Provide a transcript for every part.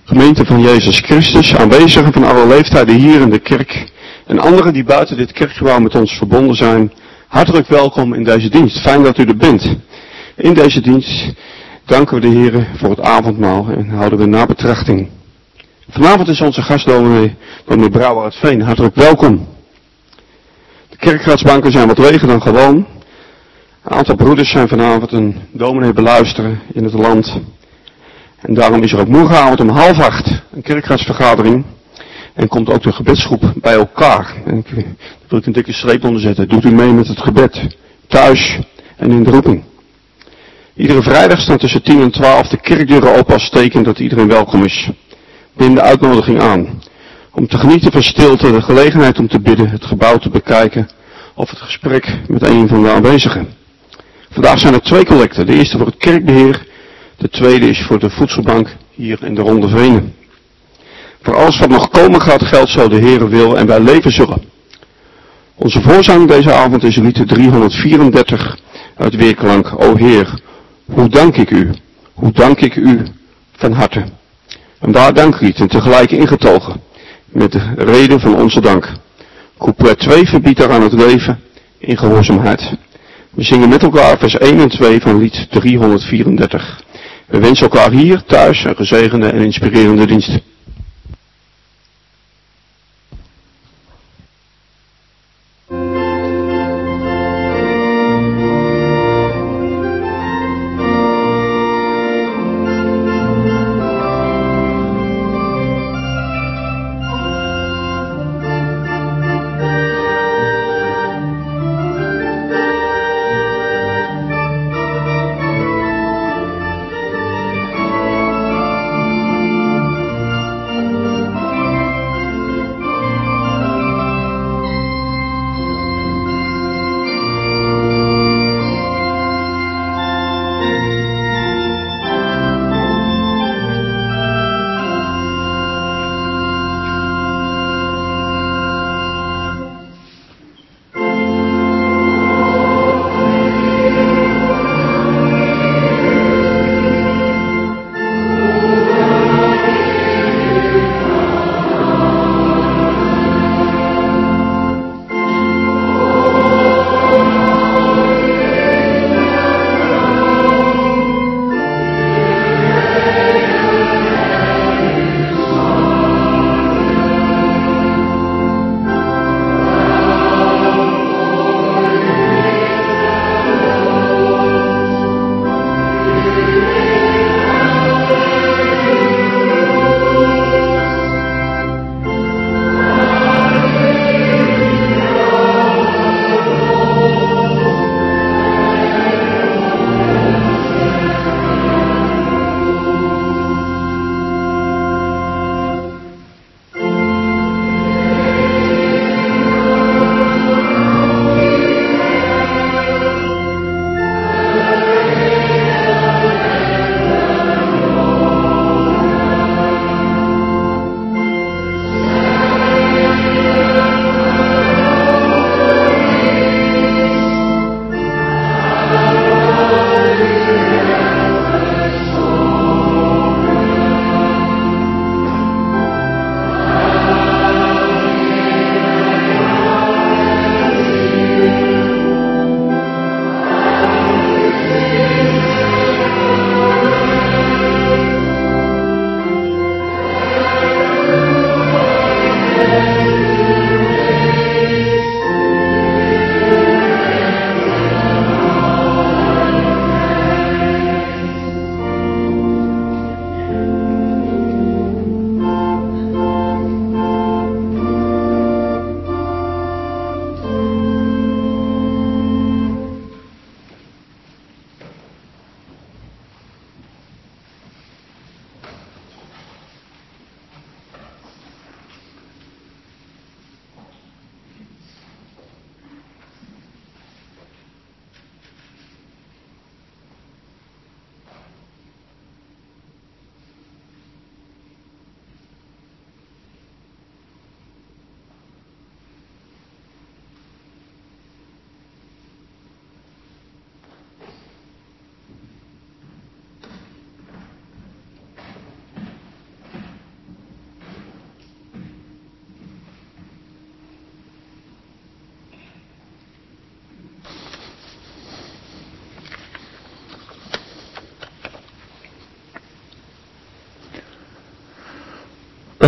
Gemeente van Jezus Christus, aanwezigen van alle leeftijden hier in de kerk en anderen die buiten dit kerkgebouw met ons verbonden zijn, hartelijk welkom in deze dienst. Fijn dat u er bent. In deze dienst danken we de Heer voor het avondmaal en houden we nabetrachting. Vanavond is onze gastdominee Brouwer uit Veen. Hartelijk welkom. De kerkraadsbanken zijn wat leger dan gewoon. Een aantal broeders zijn vanavond een dominee beluisteren in het land. En daarom is er ook morgenavond om 7:30 een kerkraadsvergadering. En komt ook de gebedsgroep bij elkaar. En daar wil ik een dikke streep onder zetten. Doet u mee met het gebed. Thuis en in de roeping. Iedere vrijdag staan tussen 10 en 12 de kerkdeuren open als teken dat iedereen welkom is. Neem de uitnodiging aan. Om te genieten van stilte, de gelegenheid om te bidden, het gebouw te bekijken. Of het gesprek met een van de aanwezigen. Vandaag zijn er 2 collecten. De eerste voor het kerkbeheer. De tweede is voor de voedselbank hier in de Ronde Venen. Voor alles wat nog komen gaat geldt zo de Heere wil en wij leven zullen. Onze voorzang deze avond is lied 334 uit Weerklank. O Heer, hoe dank ik u van harte. En daar danklied en tegelijk ingetogen met de reden van onze dank. Couplet 2 verbiedt daaraan het leven in gehoorzaamheid. We zingen met elkaar vers 1 en 2 van lied 334. We wensen elkaar hier thuis een gezegende en inspirerende dienst.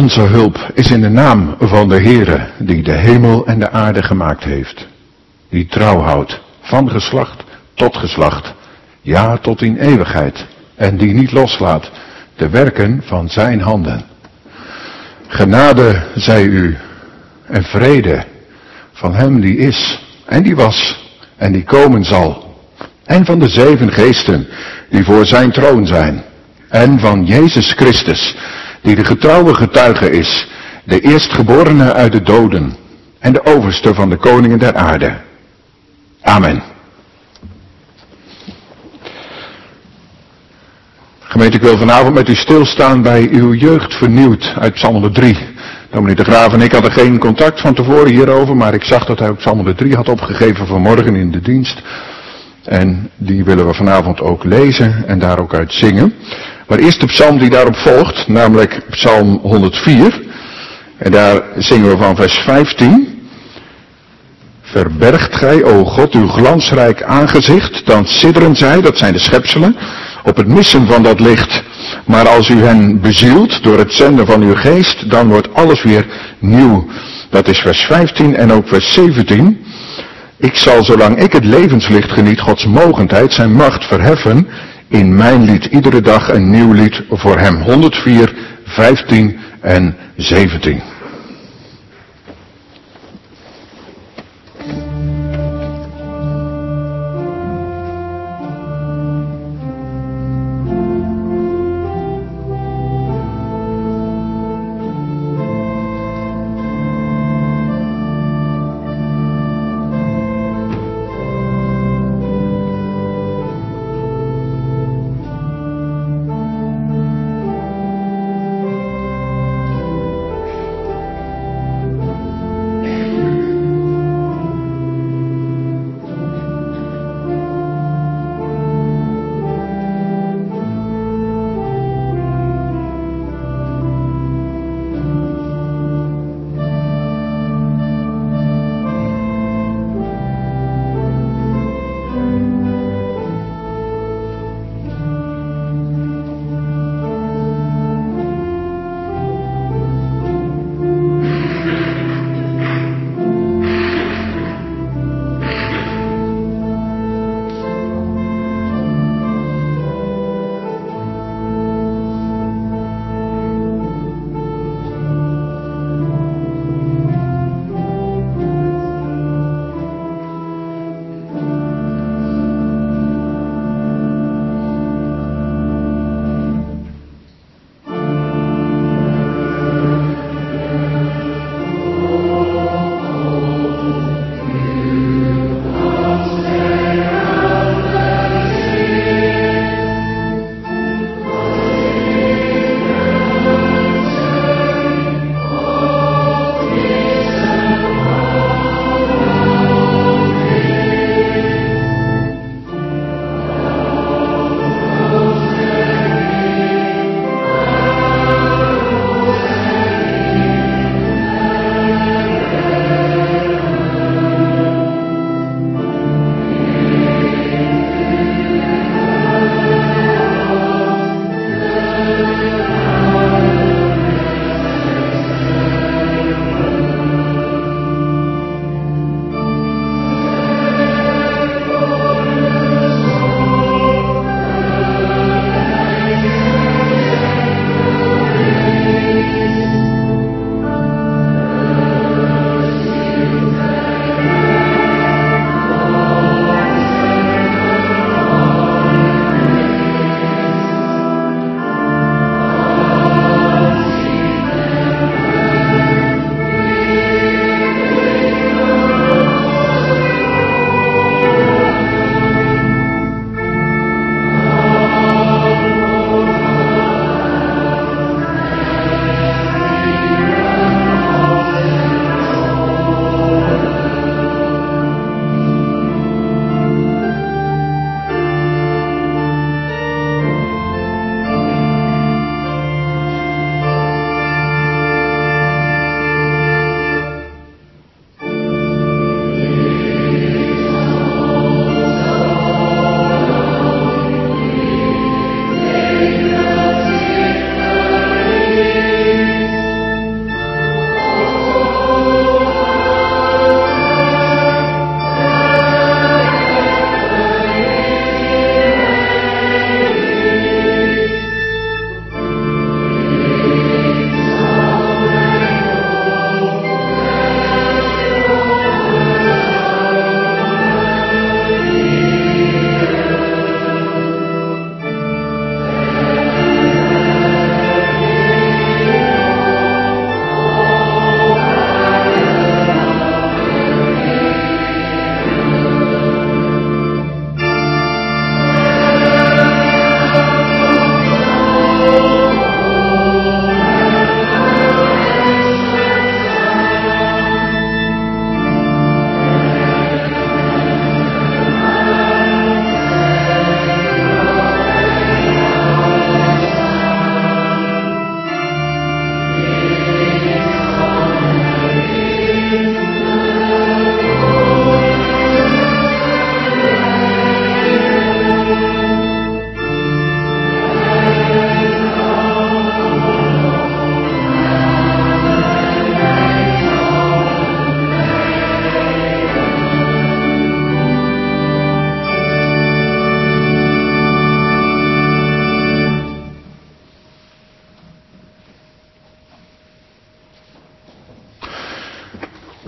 Onze hulp is in de naam van de Heere, die de hemel en de aarde gemaakt heeft. Die trouw houdt, van geslacht tot geslacht, ja tot in eeuwigheid. En die niet loslaat de werken van zijn handen. Genade zij u en vrede van hem die is en die was en die komen zal. En van de 7 geesten die voor zijn troon zijn. En van Jezus Christus, die de getrouwe getuige is, de eerstgeborene uit de doden en de overste van de koningen der aarde. Amen. Gemeente, ik wil vanavond met u stilstaan bij uw jeugd vernieuwd uit Psalm 103. Dominee de Graaf en ik hadden geen contact van tevoren hierover, maar ik zag dat hij ook Psalm 103 had opgegeven vanmorgen in de dienst. En die willen we vanavond ook lezen en daar ook uit zingen. Maar eerst de psalm die daarop volgt, namelijk Psalm 104. En daar zingen we van vers 15. Verbergt gij, o God, uw glansrijk aangezicht, dan sidderen zij, dat zijn de schepselen, op het missen van dat licht. Maar als u hen bezielt door het zenden van uw geest, dan wordt alles weer nieuw. Dat is vers 15 en ook vers 17. Ik zal, zolang ik het levenslicht geniet, Gods mogendheid, zijn macht verheffen, in mijn lied iedere dag een nieuw lied voor hem. 104, 15 en 17.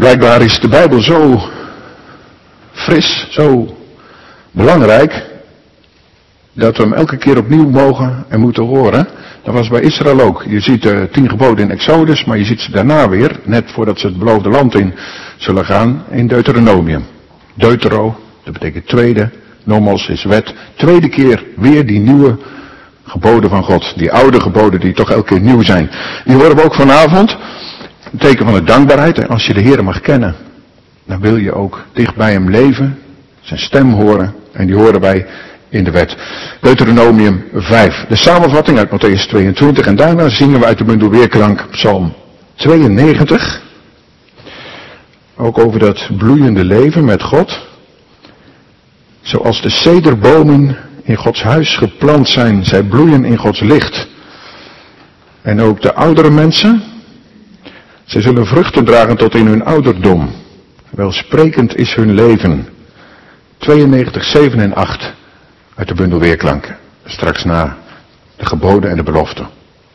Blijkbaar is de Bijbel zo fris, zo belangrijk, dat we hem elke keer opnieuw mogen en moeten horen. Dat was bij Israël ook. Je ziet de 10 geboden in Exodus, maar je ziet ze daarna weer, net voordat ze het beloofde land in zullen gaan, in Deuteronomium. Deutero, dat betekent tweede, nomos is wet. Tweede keer weer die nieuwe geboden van God. Die oude geboden die toch elke keer nieuw zijn. Die horen we ook vanavond. Een teken van de dankbaarheid. En als je de Heer mag kennen, dan wil je ook dicht bij hem leven, zijn stem horen. En die horen wij in de wet. Deuteronomium 5. De samenvatting uit Mattheüs 22. En daarna zingen we uit de bundel Weerklank Psalm 92. Ook over dat bloeiende leven met God. Zoals de cederbomen in Gods huis geplant zijn. Zij bloeien in Gods licht. En ook de oudere mensen. Zij zullen vruchten dragen tot in hun ouderdom. Welsprekend is hun leven. 92, 7 en 8. Uit de bundel Weerklank. Straks na de geboden en de beloften.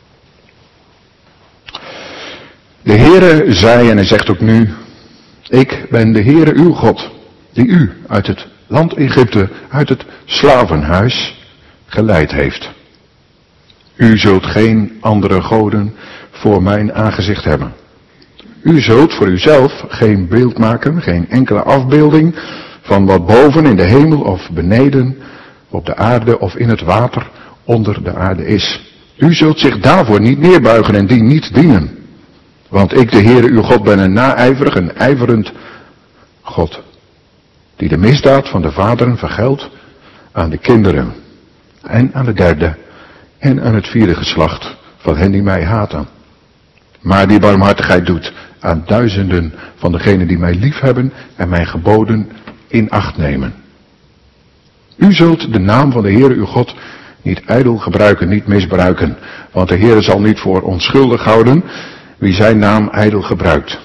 De Heere zei, en hij zegt ook nu: ik ben de Heere uw God, die u uit het land Egypte, uit het slavenhuis, geleid heeft. U zult geen andere goden voor mijn aangezicht hebben. U zult voor uzelf geen beeld maken, geen enkele afbeelding van wat boven in de hemel of beneden op de aarde of in het water onder de aarde is. U zult zich daarvoor niet neerbuigen en die niet dienen. Want ik, de Heere uw God, ben een naijverig en ijverend God, die de misdaad van de vaderen vergeldt aan de kinderen en aan de derde en aan het vierde geslacht van hen die mij haten. Maar die barmhartigheid doet aan duizenden van degenen die mij liefhebben en mijn geboden in acht nemen. U zult de naam van de Heere uw God niet ijdel gebruiken, niet misbruiken, want de Heere zal niet voor onschuldig houden wie zijn naam ijdel gebruikt.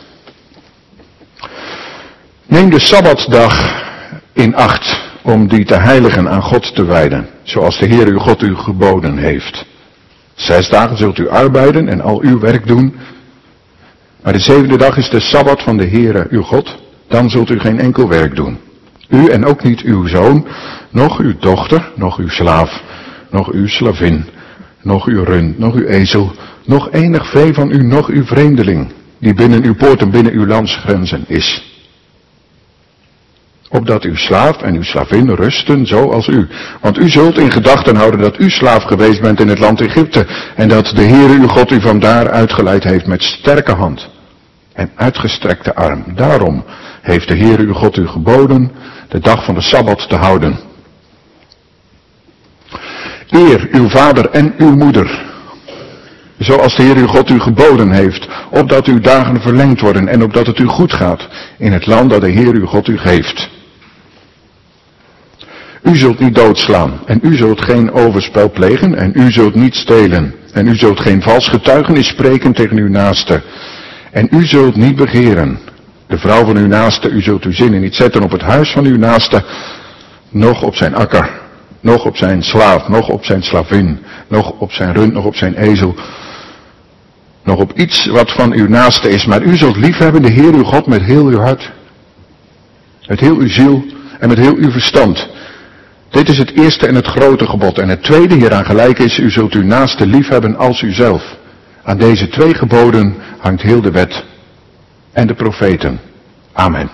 Neem de Sabbatdag in acht om die te heiligen aan God te wijden, zoals de Heere uw God u geboden heeft. 6 dagen zult u arbeiden en al uw werk doen, maar de 7e dag is de Sabbat van de Heere uw God, dan zult u geen enkel werk doen. U en ook niet uw zoon, noch uw dochter, noch uw slaaf, noch uw slavin, noch uw rund, noch uw ezel, noch enig vee van u, noch uw vreemdeling, die binnen uw poorten, binnen uw landsgrenzen is. Opdat uw slaaf en uw slavin rusten zoals u. Want u zult in gedachten houden dat u slaaf geweest bent in het land Egypte. En dat de Heere uw God u vandaar uitgeleid heeft met sterke hand en uitgestrekte arm. Daarom heeft de Heere uw God u geboden de dag van de Sabbat te houden. Eer uw vader en uw moeder, zoals de Heer uw God u geboden heeft, opdat uw dagen verlengd worden en opdat het u goed gaat in het land dat de Heer uw God u geeft. U zult niet doodslaan en u zult geen overspel plegen en u zult niet stelen en u zult geen vals getuigenis spreken tegen uw naaste en u zult niet begeren de vrouw van uw naaste, u zult uw zinnen niet zetten op het huis van uw naaste, noch op zijn akker, noch op zijn slaaf, noch op zijn slavin, noch op zijn rund, noch op zijn ezel, nog op iets wat van uw naaste is. Maar u zult liefhebben de Heer uw God met heel uw hart, met heel uw ziel en met heel uw verstand. Dit is het eerste en het grote gebod. En het tweede hieraan gelijk is, u zult uw naaste liefhebben als uzelf. Aan deze 2 geboden hangt heel de wet en de profeten. Amen.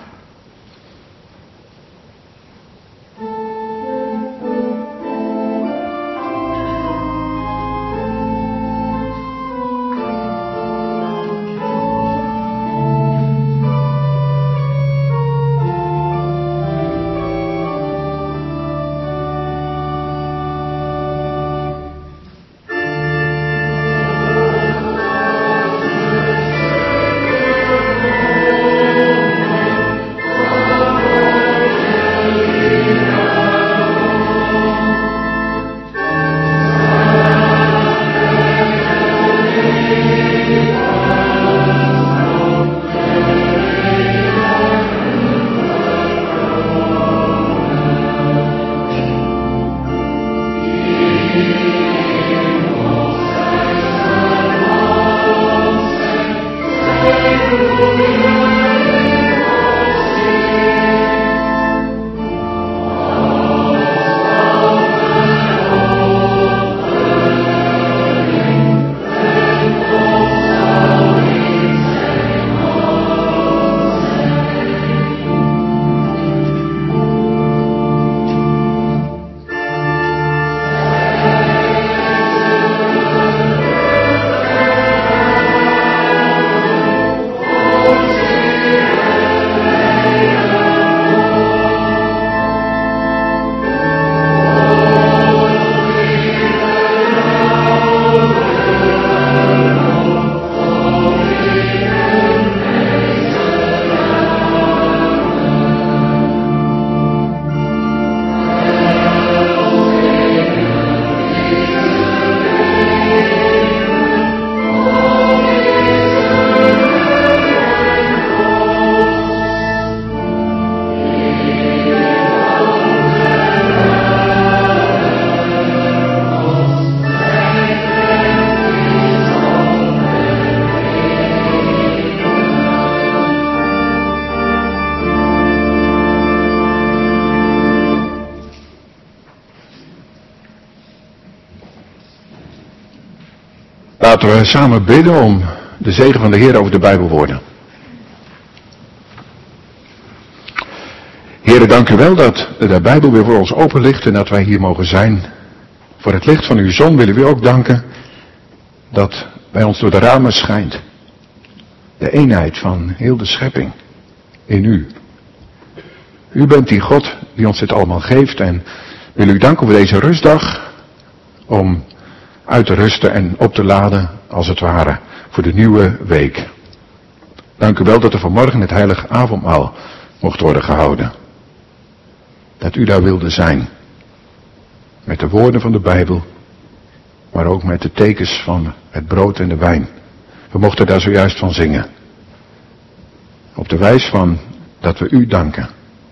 Laten we samen bidden om de zegen van de Heer over de Bijbelwoorden. Heere, dank u wel dat de Bijbel weer voor ons open ligt en dat wij hier mogen zijn. Voor het licht van uw zon willen we ook danken dat bij ons door de ramen schijnt. De eenheid van heel de schepping in u. U bent die God die ons dit allemaal geeft en wil u danken voor deze rustdag om uit te rusten en op te laden, als het ware, voor de nieuwe week. Dank u wel dat er vanmorgen het heilige avondmaal mocht worden gehouden. Dat u daar wilde zijn. Met de woorden van de Bijbel, maar ook met de tekens van het brood en de wijn. We mochten daar zojuist van zingen. Op de wijs van dat we u danken.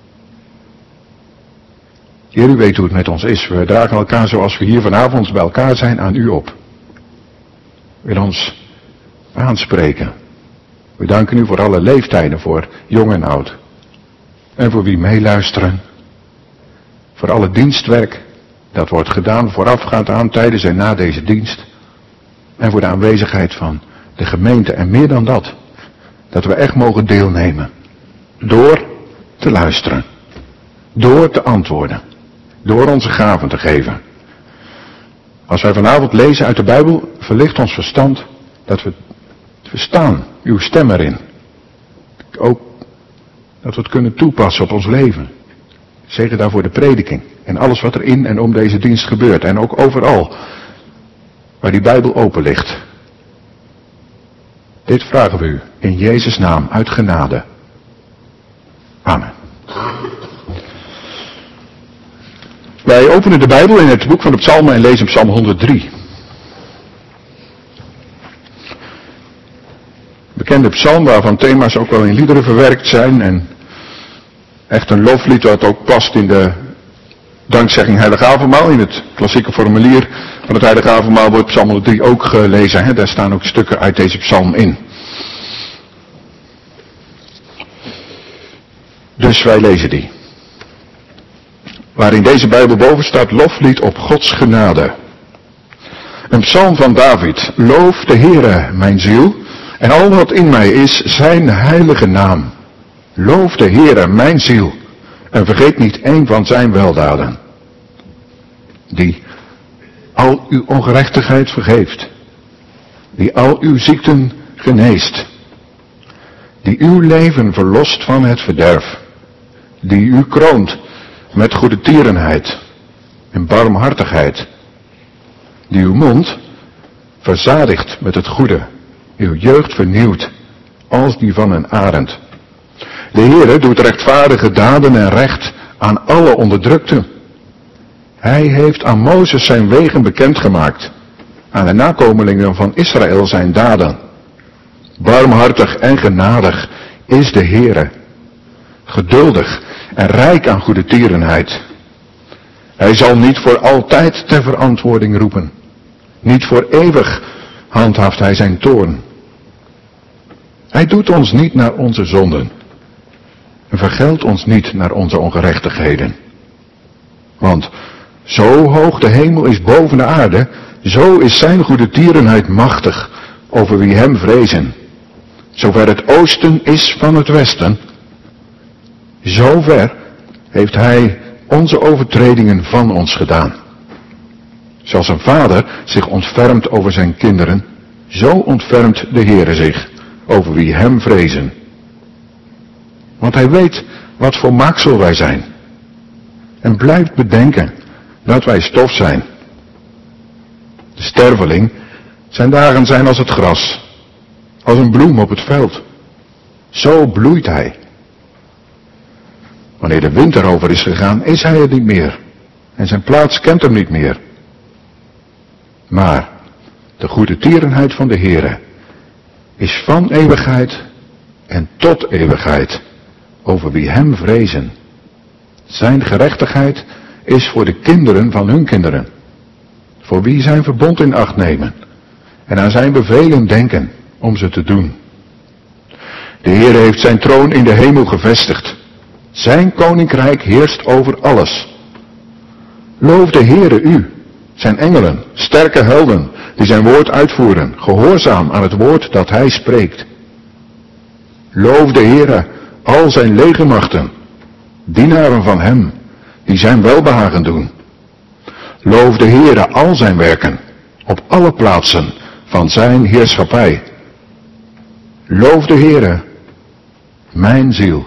Heer, u weet hoe het met ons is. We dragen elkaar zoals we hier vanavond bij elkaar zijn aan u op. Wil ons aanspreken. We danken u voor alle leeftijden, voor jong en oud. En voor wie meeluisteren. Voor alle dienstwerk dat wordt gedaan voorafgaand aan, tijdens en na deze dienst. En voor de aanwezigheid van de gemeente. En meer dan dat. Dat we echt mogen deelnemen. Door te luisteren. Door te antwoorden. Door onze gaven te geven. Als wij vanavond lezen uit de Bijbel, verlicht ons verstand dat we verstaan uw stem erin. Ook dat we het kunnen toepassen op ons leven. Zegen daarvoor de prediking en alles wat er in en om deze dienst gebeurt. En ook overal waar die Bijbel open ligt. Dit vragen we u in Jezus' naam uit genade. Amen. Wij openen de Bijbel in het boek van de Psalmen en lezen Psalm 103. Bekende psalm waarvan thema's ook wel in liederen verwerkt zijn en echt een loflied dat ook past in de dankzegging Heilige Avondmaal. In het klassieke formulier van het Heilige Avondmaal wordt Psalm 103 ook gelezen. Hè? Daar staan ook stukken uit deze psalm in. Dus wij lezen die. Waar in deze Bijbel boven staat loflied op Gods genade. Een psalm van David. Loof de Heere, mijn ziel, en al wat in mij is, zijn heilige naam. Loof de Heere, mijn ziel, en vergeet niet één van zijn weldaden. Die al uw ongerechtigheid vergeeft. Die al uw ziekten geneest. Die uw leven verlost van het verderf. Die u kroont met goedertierenheid en barmhartigheid. Die uw mond verzadigt met het goede. Uw jeugd vernieuwt als die van een arend. De Heere doet rechtvaardige daden en recht aan alle onderdrukten. Hij heeft aan Mozes zijn wegen bekendgemaakt. Aan de nakomelingen van Israël zijn daden. Barmhartig en genadig is de Heere. Geduldig en rijk aan goedertierenheid. Hij zal niet voor altijd ter verantwoording roepen. Niet voor eeuwig handhaaft hij zijn toorn. Hij doet ons niet naar onze zonden. En vergeldt ons niet naar onze ongerechtigheden. Want zo hoog de hemel is boven de aarde, zo is zijn goedertierenheid machtig over wie hem vrezen. Zover het oosten is van het westen, zover heeft hij onze overtredingen van ons gedaan. Zoals een vader zich ontfermt over zijn kinderen, zo ontfermt de Heere zich over wie hem vrezen. Want hij weet wat voor maaksel wij zijn. En blijft bedenken dat wij stof zijn. De sterveling, zijn dagen zijn als het gras, als een bloem op het veld. Zo bloeit hij. Wanneer de winter over is gegaan, is hij er niet meer. En zijn plaats kent hem niet meer. Maar de goedertierenheid van de Heere is van eeuwigheid en tot eeuwigheid over wie hem vrezen. Zijn gerechtigheid is voor de kinderen van hun kinderen. Voor wie zijn verbond in acht nemen en aan zijn bevelen denken om ze te doen. De Heere heeft zijn troon in de hemel gevestigd. Zijn koninkrijk heerst over alles. Loof de Heere u, zijn engelen, sterke helden, die zijn woord uitvoeren, gehoorzaam aan het woord dat hij spreekt. Loof de Heere, al zijn legermachten, dienaren van hem, die zijn welbehagen doen. Loof de Heere, al zijn werken, op alle plaatsen van zijn heerschappij. Loof de Heere, mijn ziel.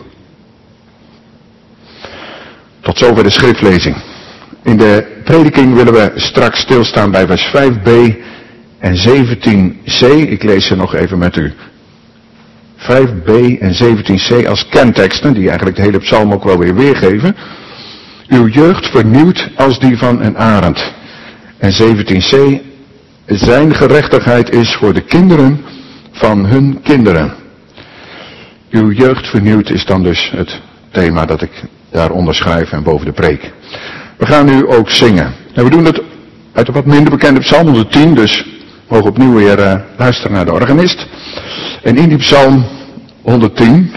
Tot zover de schriftlezing. In de prediking willen we straks stilstaan bij vers 5b en 17c. Ik lees ze nog even met u. 5b en 17c als kenteksten, die eigenlijk de hele psalm ook wel weer weergeven. Uw jeugd vernieuwt als die van een arend. En 17c, zijn gerechtigheid is voor de kinderen van hun kinderen. Uw jeugd vernieuwd is dan dus het thema dat ik daaronder schrijf en boven de preek. We gaan nu ook zingen. En we doen het uit een wat minder bekende psalm 110, dus we mogen opnieuw weer luisteren naar de organist. En in die psalm 110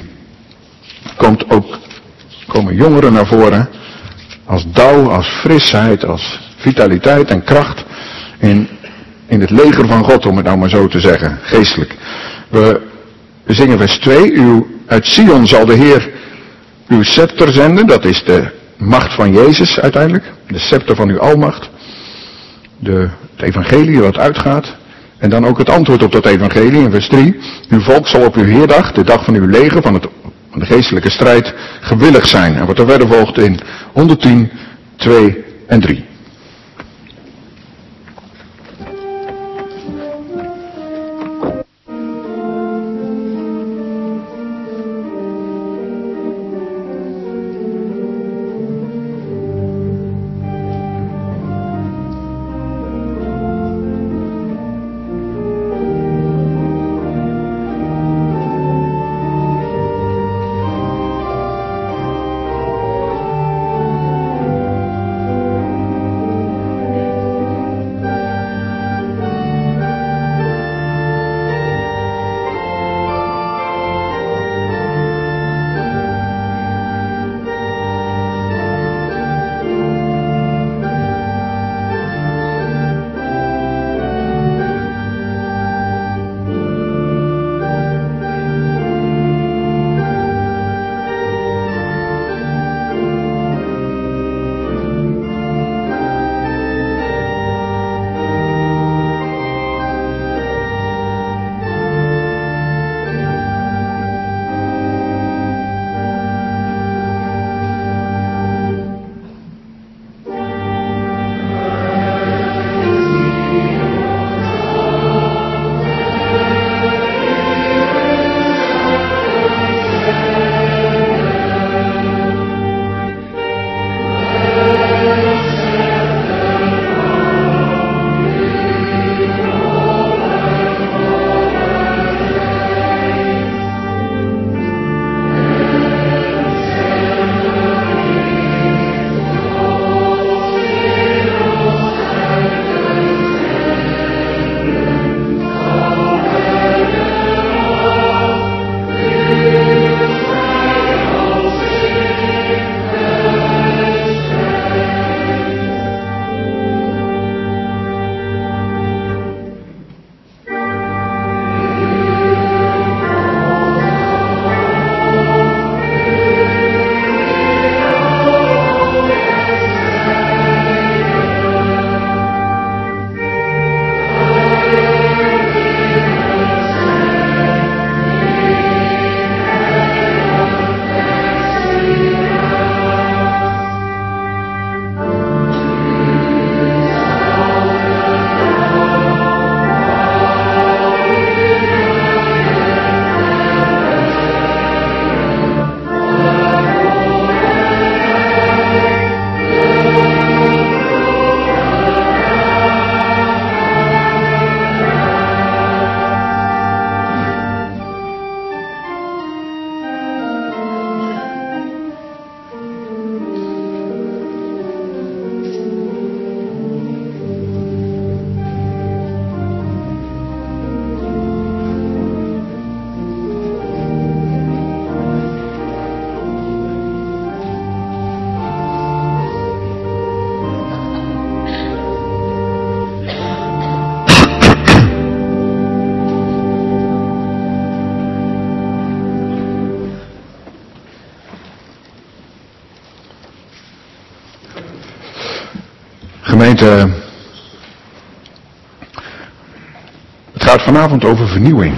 komen jongeren naar voren als dauw, als frisheid, als vitaliteit en kracht in het leger van God, om het nou maar zo te zeggen, geestelijk. We zingen vers 2, uit Sion zal de Heer uw scepter zenden, dat is de macht van Jezus uiteindelijk, de scepter van uw almacht, het evangelie dat uitgaat, en dan ook het antwoord op dat evangelie in vers 3, uw volk zal op uw heerdag, de dag van uw leger, van de geestelijke strijd, gewillig zijn. En wat er verder volgt in 110, 2 en 3. Gemeente, het gaat vanavond over vernieuwing.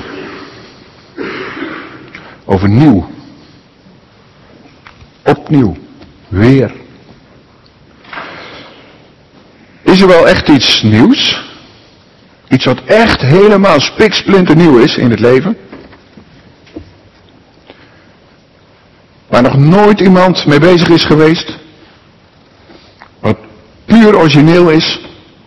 Over nieuw. Opnieuw. Weer. Is er wel echt iets nieuws? Iets wat echt helemaal spiksplinternieuw is in het leven? Waar nog nooit iemand mee bezig is geweest? Wat puur origineel is?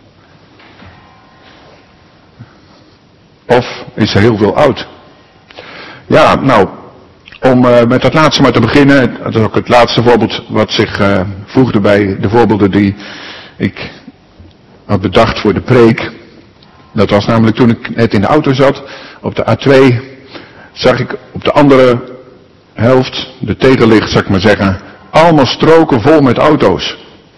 Of is er heel veel oud? Ja, nou, om met dat laatste maar te beginnen. Dat is ook het laatste voorbeeld wat zich voegde bij de voorbeelden die ik had bedacht voor de preek. Dat was namelijk toen ik net in de auto zat, op de A2, zag ik op de andere helft, de tegenlicht zou ik maar zeggen, allemaal stroken vol met auto's.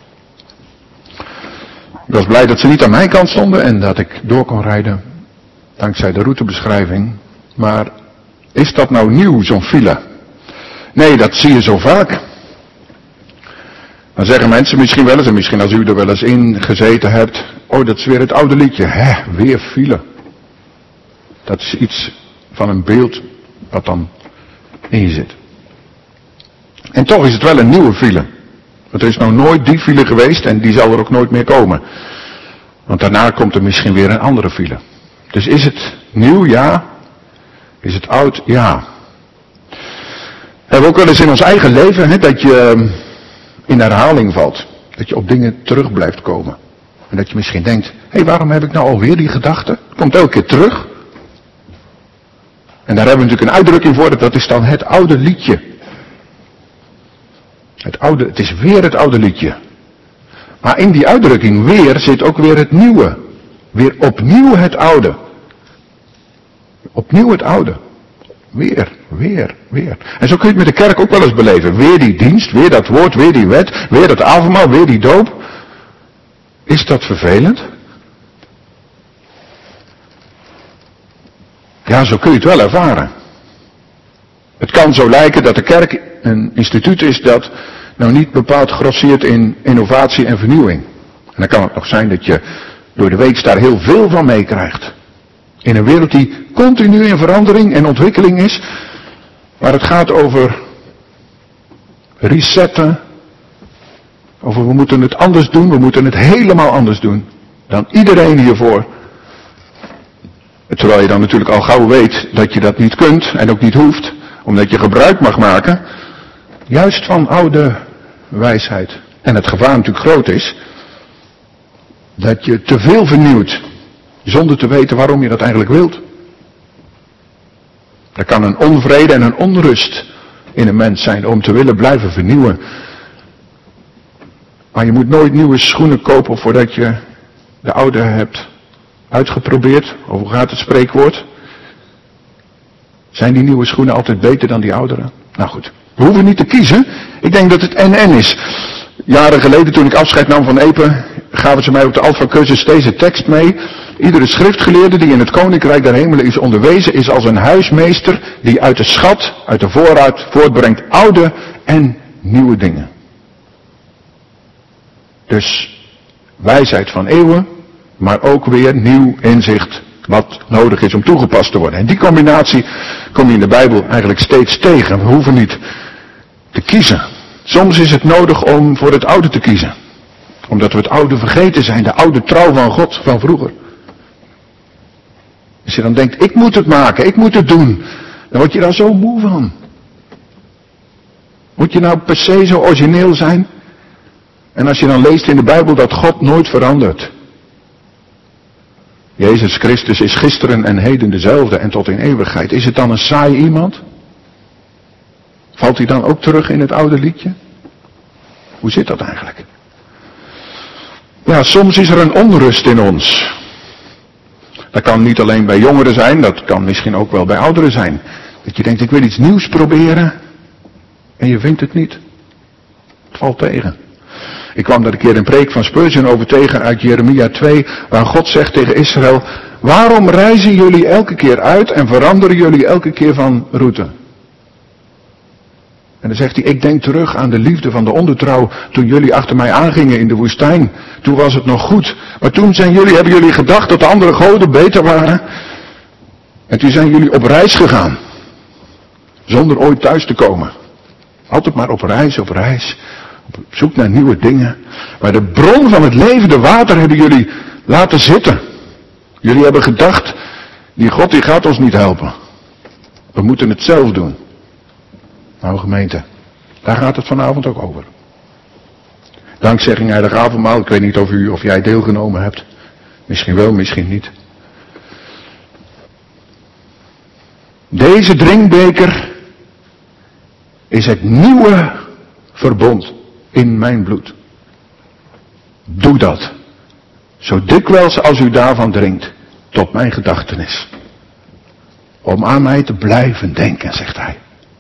Ik was blij dat ze niet aan mijn kant stonden en dat ik door kon rijden, dankzij de routebeschrijving. Maar is dat nou nieuw, zo'n file? Nee, dat zie je zo vaak. Dan zeggen mensen misschien wel eens, en misschien als u er wel eens in gezeten hebt, oh, dat is weer het oude liedje. Hè, weer file. Dat is iets van een beeld wat dan in je zit. En toch is het wel een nieuwe file. Want er is nou nooit die file geweest en die zal er ook nooit meer komen. Want daarna komt er misschien weer een andere file. Dus is het nieuw? Ja. Is het oud? Ja. We hebben ook wel eens in ons eigen leven, hè, dat je in herhaling valt. Dat je op dingen terug blijft komen. En dat je misschien denkt, hé, waarom heb ik nou alweer die gedachte? Het komt elke keer terug. En daar hebben we natuurlijk een uitdrukking voor, dat is dan het oude liedje. Het is weer het oude liedje. Maar in die uitdrukking weer zit ook weer het nieuwe. Weer opnieuw het oude. Opnieuw het oude. Weer. En zo kun je het met de kerk ook wel eens beleven. Weer die dienst, weer dat woord, weer die wet, weer dat avondmaal, weer die doop. Is dat vervelend? Ja, zo kun je het wel ervaren. Het kan zo lijken dat de kerk een instituut is dat nou niet bepaald grosseert in innovatie en vernieuwing. En dan kan het nog zijn dat je door de week daar heel veel van meekrijgt. In een wereld die continu in verandering en ontwikkeling is, waar het gaat over resetten, over we moeten het anders doen, we moeten het helemaal anders doen dan iedereen hiervoor. Terwijl je dan natuurlijk al gauw weet dat je dat niet kunt en ook niet hoeft, omdat je gebruik mag maken, juist van oude wijsheid. En het gevaar natuurlijk groot is, dat je te veel vernieuwt, zonder te weten waarom je dat eigenlijk wilt. Er kan een onvrede en een onrust in een mens zijn om te willen blijven vernieuwen. Maar je moet nooit nieuwe schoenen kopen voordat je de oude hebt uitgeprobeerd. Of hoe gaat het spreekwoord? Zijn die nieuwe schoenen altijd beter dan die oudere? Nou goed, we hoeven niet te kiezen. Ik denk dat het en is. Jaren geleden toen ik afscheid nam van Epe, gaven ze mij op de Alpha-cursus deze tekst mee. Iedere schriftgeleerde die in het koninkrijk der hemelen is onderwezen, is als een huismeester die uit de schat, uit de voorraad voortbrengt oude en nieuwe dingen. Dus wijsheid van eeuwen, maar ook weer nieuw inzicht wat nodig is om toegepast te worden. En die combinatie kom je in de Bijbel eigenlijk steeds tegen. We hoeven niet te kiezen. Soms is het nodig om voor het oude te kiezen. Omdat we het oude vergeten zijn, de oude trouw van God van vroeger. Als je dan denkt, ik moet het maken, ik moet het doen, dan word je daar zo moe van. Moet je nou per se zo origineel zijn? En als je dan leest in de Bijbel dat God nooit verandert. Jezus Christus is gisteren en heden dezelfde en tot in eeuwigheid. Is het dan een saai iemand? Valt hij dan ook terug in het oude liedje? Hoe zit dat eigenlijk? Ja, soms is er een onrust in ons. Dat kan niet alleen bij jongeren zijn, dat kan misschien ook wel bij ouderen zijn. Dat je denkt, ik wil iets nieuws proberen en je vindt het niet. Het valt tegen. Ik kwam daar een keer een preek van Spurgeon over tegen uit Jeremia 2, waar God zegt tegen Israël, waarom reizen jullie elke keer uit en veranderen jullie elke keer van route? En dan zegt hij, ik denk terug aan de liefde van de ondertrouw toen jullie achter mij aangingen in de woestijn. Toen was het nog goed. Maar toen hebben jullie gedacht dat de andere goden beter waren. En toen zijn jullie op reis gegaan. Zonder ooit thuis te komen. Altijd maar op reis. Op zoek naar nieuwe dingen. Maar de bron van het levende water hebben jullie laten zitten. Jullie hebben gedacht, die God die gaat ons niet helpen. We moeten het zelf doen. Nou gemeente, daar gaat het vanavond ook over. Dankzegging heilig avondmaal, ik weet niet of jij deelgenomen hebt. Misschien wel, misschien niet. Deze drinkbeker is het nieuwe verbond in mijn bloed. Doe dat. Zo dikwijls als u daarvan drinkt, tot mijn gedachtenis. Om aan mij te blijven denken, zegt hij.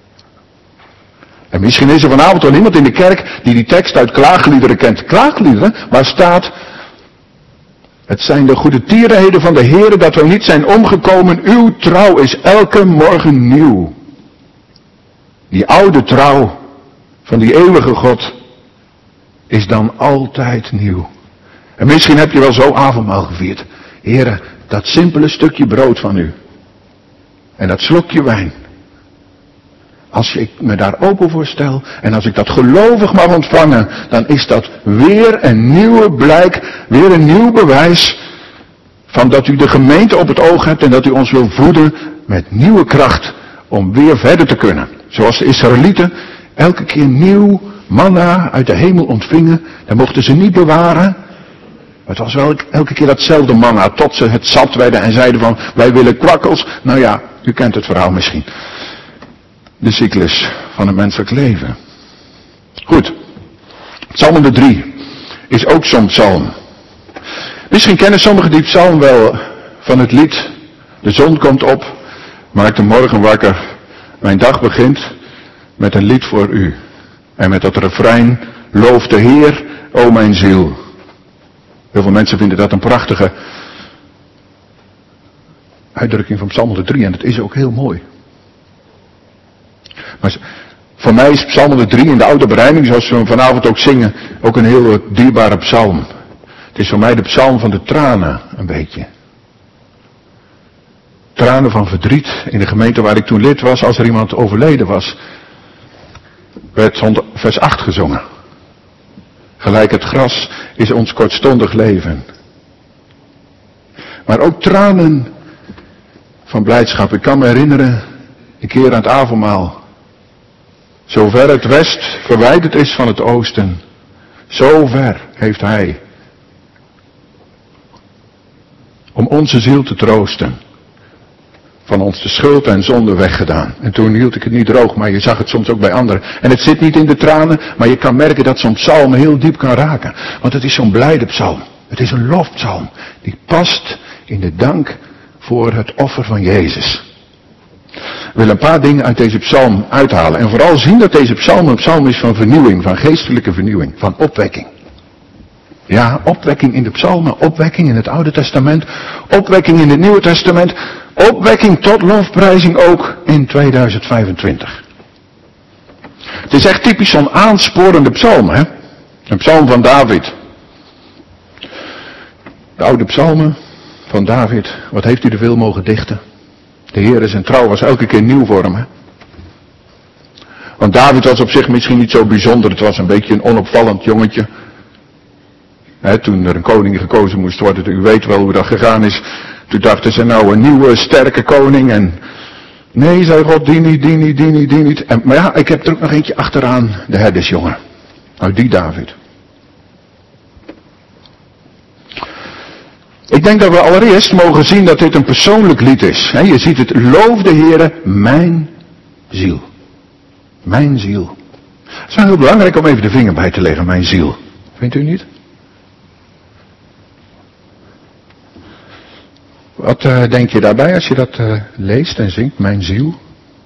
En misschien is er vanavond wel iemand in de kerk die tekst uit klaagliederen kent. Klaagliederen, waar staat: het zijn de goede tierenheden van de Heere dat we niet zijn omgekomen. Uw trouw is elke morgen nieuw. Die oude trouw van die eeuwige God is dan altijd nieuw. En misschien heb je wel zo avondmaal gevierd. Heere, dat simpele stukje brood van u. En dat slokje wijn. Als ik me daar open voor stel en als ik dat gelovig mag ontvangen, dan is dat weer een nieuwe blijk, weer een nieuw bewijs van dat u de gemeente op het oog hebt en dat u ons wil voeden met nieuwe kracht om weer verder te kunnen. Zoals de Israëlieten elke keer nieuw manna uit de hemel ontvingen, dan mochten ze niet bewaren. Het was wel elke keer datzelfde manna, tot ze het zat werden en zeiden van, wij willen kwakkels. Nou ja, u kent het verhaal misschien. De cyclus van het menselijk leven. Goed. Psalm 3 is ook zo'n psalm. Misschien kennen sommigen die psalm wel van het lied. De zon komt op, maakt de morgen wakker. Mijn dag begint met een lied voor u. En met dat refrein, loof de Heer, o mijn ziel. Heel veel mensen vinden dat een prachtige uitdrukking van Psalm 3 en dat is ook heel mooi. Maar voor mij is Psalm 3 in de oude berijming, zoals we hem vanavond ook zingen, ook een heel dierbare psalm. Het is voor mij de psalm van de tranen, een beetje. Tranen van verdriet. In de gemeente waar ik toen lid was, als er iemand overleden was, werd vers 8 gezongen. Gelijk het gras is ons kortstondig leven. Maar ook tranen van blijdschap. Ik kan me herinneren, een keer aan het avondmaal. Zover het west verwijderd is van het oosten, zo ver heeft hij om onze ziel te troosten, van ons de schuld en zonde weggedaan. En toen hield ik het niet droog, maar je zag het soms ook bij anderen. En het zit niet in de tranen, maar je kan merken dat zo'n psalm heel diep kan raken. Want het is zo'n blijde psalm. Het is een lofpsalm. Die past in de dank voor het offer van Jezus. Ik wil een paar dingen uit deze psalm uithalen. En vooral zien dat deze psalm een psalm is van vernieuwing, van geestelijke vernieuwing, van opwekking. Ja, opwekking in de psalmen, opwekking in het Oude Testament, opwekking in het Nieuwe Testament, opwekking tot lofprijzing ook in 2025. Het is echt typisch zo'n aansporende psalm, hè? Een psalm van David. De oude psalmen van David, wat heeft hij er veel mogen dichten? De Heer zijn trouw was elke keer nieuw voor hem, hè? Want David was op zich misschien niet zo bijzonder, het was een beetje een onopvallend jongetje. Toen er een koning gekozen moest worden, u weet wel hoe dat gegaan is. Toen dachten ze nou een nieuwe sterke koning en nee, zei God, die niet. Maar ja, ik heb er ook nog eentje achteraan, de herdersjongen. Nou, die David. Ik denk dat we allereerst mogen zien dat dit een persoonlijk lied is. Je ziet het, loof de Heere, mijn ziel. Mijn ziel. Het is wel heel belangrijk om even de vinger bij te leggen, mijn ziel. Vindt u niet? Wat denk je daarbij als je dat leest en zingt, mijn ziel?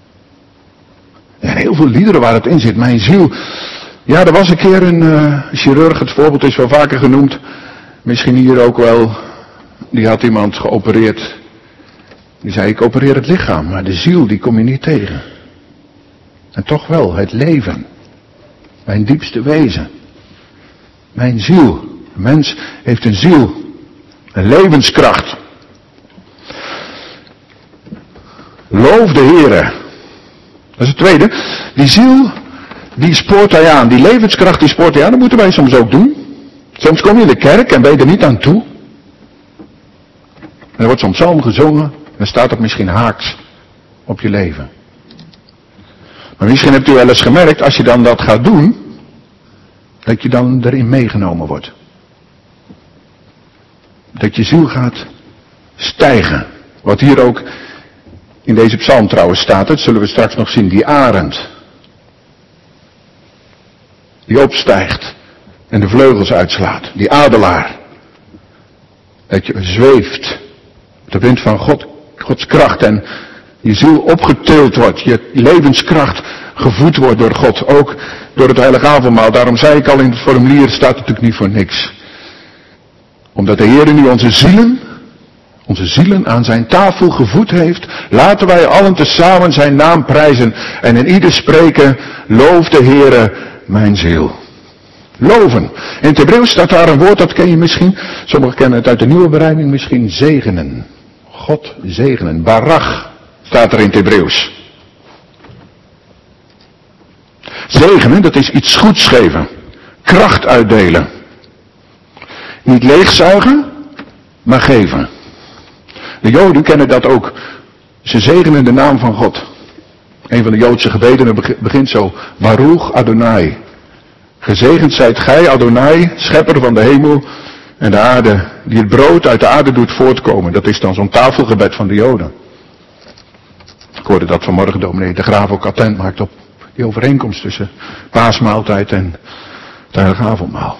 Er zijn heel veel liederen waar het in zit, mijn ziel. Ja, er was een keer een chirurg, het voorbeeld is wel vaker genoemd. Misschien hier ook wel. Die had iemand geopereerd. Die zei, ik opereer het lichaam, maar de ziel die kom je niet tegen. En toch wel het leven. Mijn diepste wezen. Mijn ziel. Een mens heeft een ziel. Een levenskracht. Loof de Heere. Dat is het tweede. Die ziel, die spoort hij aan. Die levenskracht, die spoort hij aan. Dat moeten wij soms ook doen. Soms kom je in de kerk en ben je er niet aan toe. En er wordt zo'n psalm gezongen. En dan staat het misschien haaks op je leven. Maar misschien hebt u wel eens gemerkt, als je dan dat gaat doen, dat je dan erin meegenomen wordt. Dat je ziel gaat stijgen. Wat hier ook in deze psalm trouwens staat, dat zullen we straks nog zien, die arend. Die opstijgt en de vleugels uitslaat. Die adelaar. Dat je zweeft. De wind van Gods kracht en je ziel opgetild wordt. Je levenskracht gevoed wordt door God. Ook door het heilige avondmaal. Daarom zei ik al in het formulier, staat het natuurlijk niet voor niks. Omdat de Heer nu onze zielen aan zijn tafel gevoed heeft, laten wij allen tezamen zijn naam prijzen en in ieder spreken, loof de Heere mijn ziel. Loven. In het Hebreeuws staat daar een woord, dat ken je misschien, sommigen kennen het uit de nieuwe berijming misschien, zegenen. God zegenen. Barach staat er in het Hebreeuws. Zegenen, dat is iets goeds geven. Kracht uitdelen. Niet leegzuigen, maar geven. De Joden kennen dat ook. Ze zegenen de naam van God. Een van de Joodse gebeden begint zo. Baruch Adonai. Gezegend zijt gij, Adonai, schepper van de hemel en de aarde, die het brood uit de aarde doet voortkomen. Dat is dan zo'n tafelgebed van de Joden. Ik hoorde dat vanmorgen dominee De Graaf ook attent maakt op die overeenkomst tussen paasmaaltijd en het heilige avondmaal.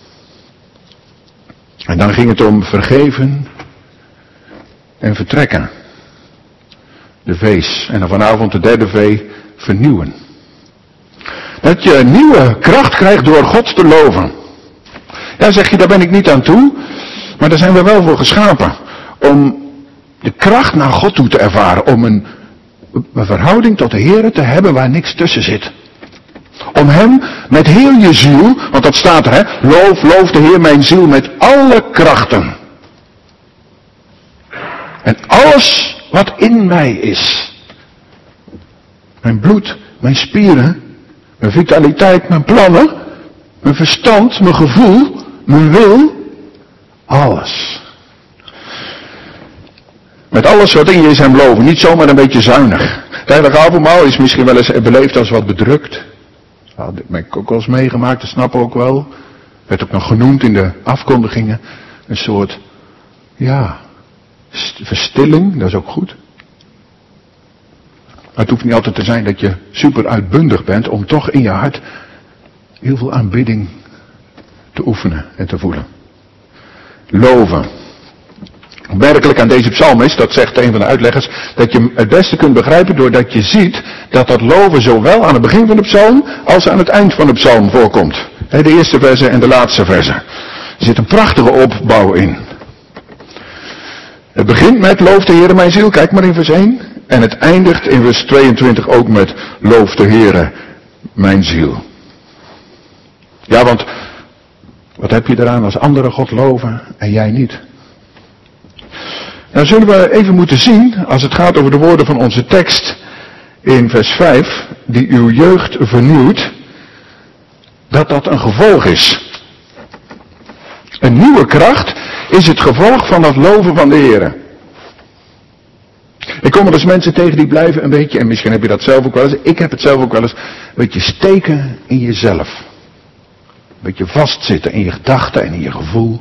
En dan ging het om vergeven en vertrekken. De V's. En dan vanavond de derde V, vernieuwen. Dat je een nieuwe kracht krijgt door God te loven. Ja, zeg je, daar ben ik niet aan toe. Maar daar zijn we wel voor geschapen. Om de kracht naar God toe te ervaren. Om een verhouding tot de Heer te hebben waar niks tussen zit. Om hem met heel je ziel, want dat staat er, hè. Loof de Heer mijn ziel met alle krachten. En alles wat in mij is. Mijn bloed, mijn spieren, mijn vitaliteit, mijn plannen, mijn verstand, mijn gevoel, mijn wil. Alles. Met alles wat in je is hem loven. Niet zomaar een beetje zuinig. Het heilige avondmaal is misschien wel eens beleefd als wat bedrukt. Dat heb ik ook wel eens meegemaakt, dat snappen we ook wel. Werd ook nog genoemd in de afkondigingen. Een soort, ja, verstilling, dat is ook goed. Maar het hoeft niet altijd te zijn dat je super uitbundig bent om toch in je hart heel veel aanbidding te oefenen en te voelen. Loven. Opmerkelijk aan deze psalm is, dat zegt een van de uitleggers, dat je hem het beste kunt begrijpen doordat je ziet dat dat loven zowel aan het begin van de psalm als aan het eind van de psalm voorkomt. De eerste verse en de laatste verse. Er zit een prachtige opbouw in. Het begint met loof de Heere mijn ziel, kijk maar in vers 1. En het eindigt in vers 22 ook met loof de Heere mijn ziel. Ja, want wat heb je eraan als anderen God loven en jij niet? Nou zullen we even moeten zien, als het gaat over de woorden van onze tekst in vers 5, die uw jeugd vernieuwt, dat dat een gevolg is. Een nieuwe kracht is het gevolg van dat loven van de Heere. Ik kom er eens mensen tegen die blijven een beetje, en misschien heb je dat zelf ook wel eens, ik heb het zelf ook wel eens, een beetje steken in jezelf. Een beetje vastzitten in je gedachten en in je gevoel.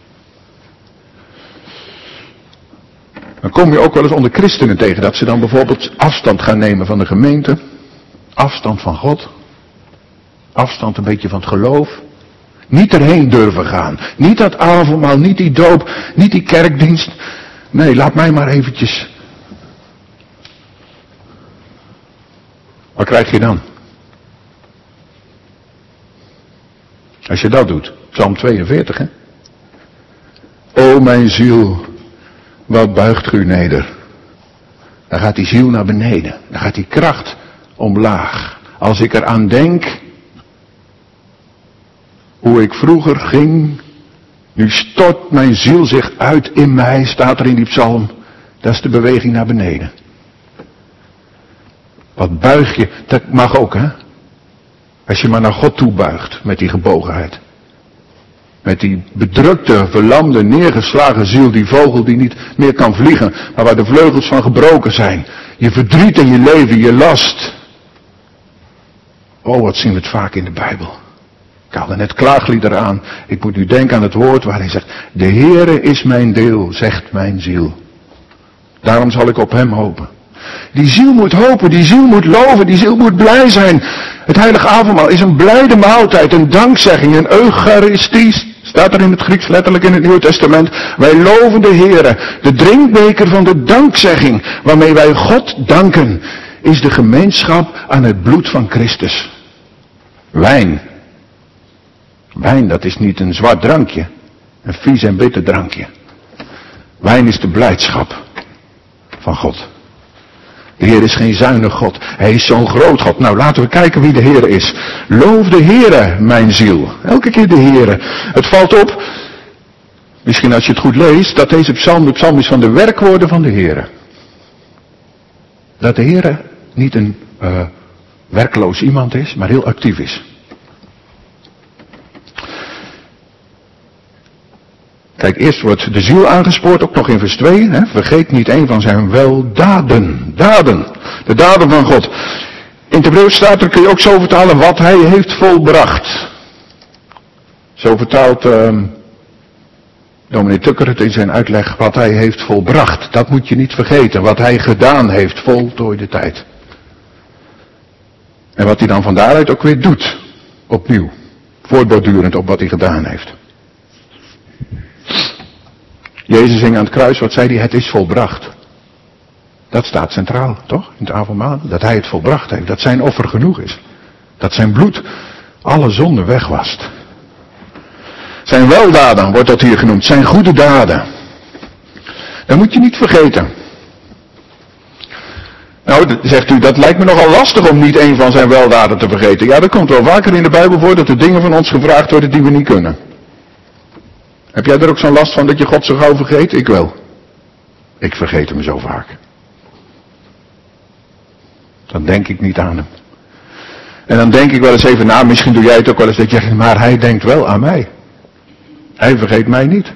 Dan kom je ook wel eens onder christenen tegen, dat ze dan bijvoorbeeld afstand gaan nemen van de gemeente. Afstand van God. Afstand een beetje van het geloof. Niet erheen durven gaan. Niet dat avondmaal, niet die doop, niet die kerkdienst. Nee, laat mij maar eventjes. Wat krijg je dan? Als je dat doet. Psalm 42, hè. O mijn ziel, wat buigt u neder. Dan gaat die ziel naar beneden. Dan gaat die kracht omlaag. Als ik eraan denk hoe ik vroeger ging, nu stort mijn ziel zich uit in mij, staat er in die psalm. Dat is de beweging naar beneden. Wat buig je, dat mag ook, hè? Als je maar naar God toe buigt met die gebogenheid. Met die bedrukte, verlamde, neergeslagen ziel, die vogel die niet meer kan vliegen, maar waar de vleugels van gebroken zijn. Je verdriet in je leven, je last. Oh, wat zien we het vaak in de Bijbel. Ik haalde net klaaglied aan. Ik moet nu denken aan het woord waar hij zegt, de Heere is mijn deel, zegt mijn ziel. Daarom zal ik op hem hopen. Die ziel moet hopen, die ziel moet loven, die ziel moet blij zijn. Het heilige avondmaal is een blijde maaltijd, een dankzegging, een eucharistie. Staat er in het Grieks letterlijk in het Nieuwe Testament. Wij loven de Heere. De drinkbeker van de dankzegging, waarmee wij God danken, is de gemeenschap aan het bloed van Christus. Wijn. Wijn, dat is niet een zwart drankje. Een vies en bitter drankje. Wijn is de blijdschap van God. De Heer is geen zuinig God. Hij is zo'n groot God. Nou, laten we kijken wie de Heer is. Loof de Heere, mijn ziel. Elke keer de Heere. Het valt op, misschien als je het goed leest, dat deze psalm de psalm is van de werkwoorden van de Heere. Dat de Heere niet een werkloos iemand is, maar heel actief is. Kijk, eerst wordt de ziel aangespoord, ook nog in vers 2. Hè? Vergeet niet een van zijn weldaden. Daden. De daden van God. In het Hebreeuws staat er, kun je ook zo vertalen, wat hij heeft volbracht. Zo vertaalt dominee Tukker het in zijn uitleg, wat hij heeft volbracht. Dat moet je niet vergeten. Wat hij gedaan heeft, voltooide tijd. En wat hij dan van daaruit ook weer doet. Opnieuw. Voortbordurend op wat hij gedaan heeft. Jezus hing aan het kruis, wat zei hij? Het is volbracht. Dat staat centraal, toch? In het avondmaal. Dat hij het volbracht heeft. Dat zijn offer genoeg is. Dat zijn bloed alle zonde wegwast. Zijn weldaden wordt dat hier genoemd. Zijn goede daden. Dat moet je niet vergeten. Nou, zegt u, dat lijkt me nogal lastig om niet een van zijn weldaden te vergeten. Ja, dat komt wel vaker in de Bijbel voor dat er dingen van ons gevraagd worden die we niet kunnen. Heb jij er ook zo'n last van dat je God zo gauw vergeet? Ik wel. Ik vergeet hem zo vaak. Dan denk ik niet aan hem. En dan denk ik wel eens even na, misschien doe jij het ook wel eens, dat je zegt, maar hij denkt wel aan mij. Hij vergeet mij niet.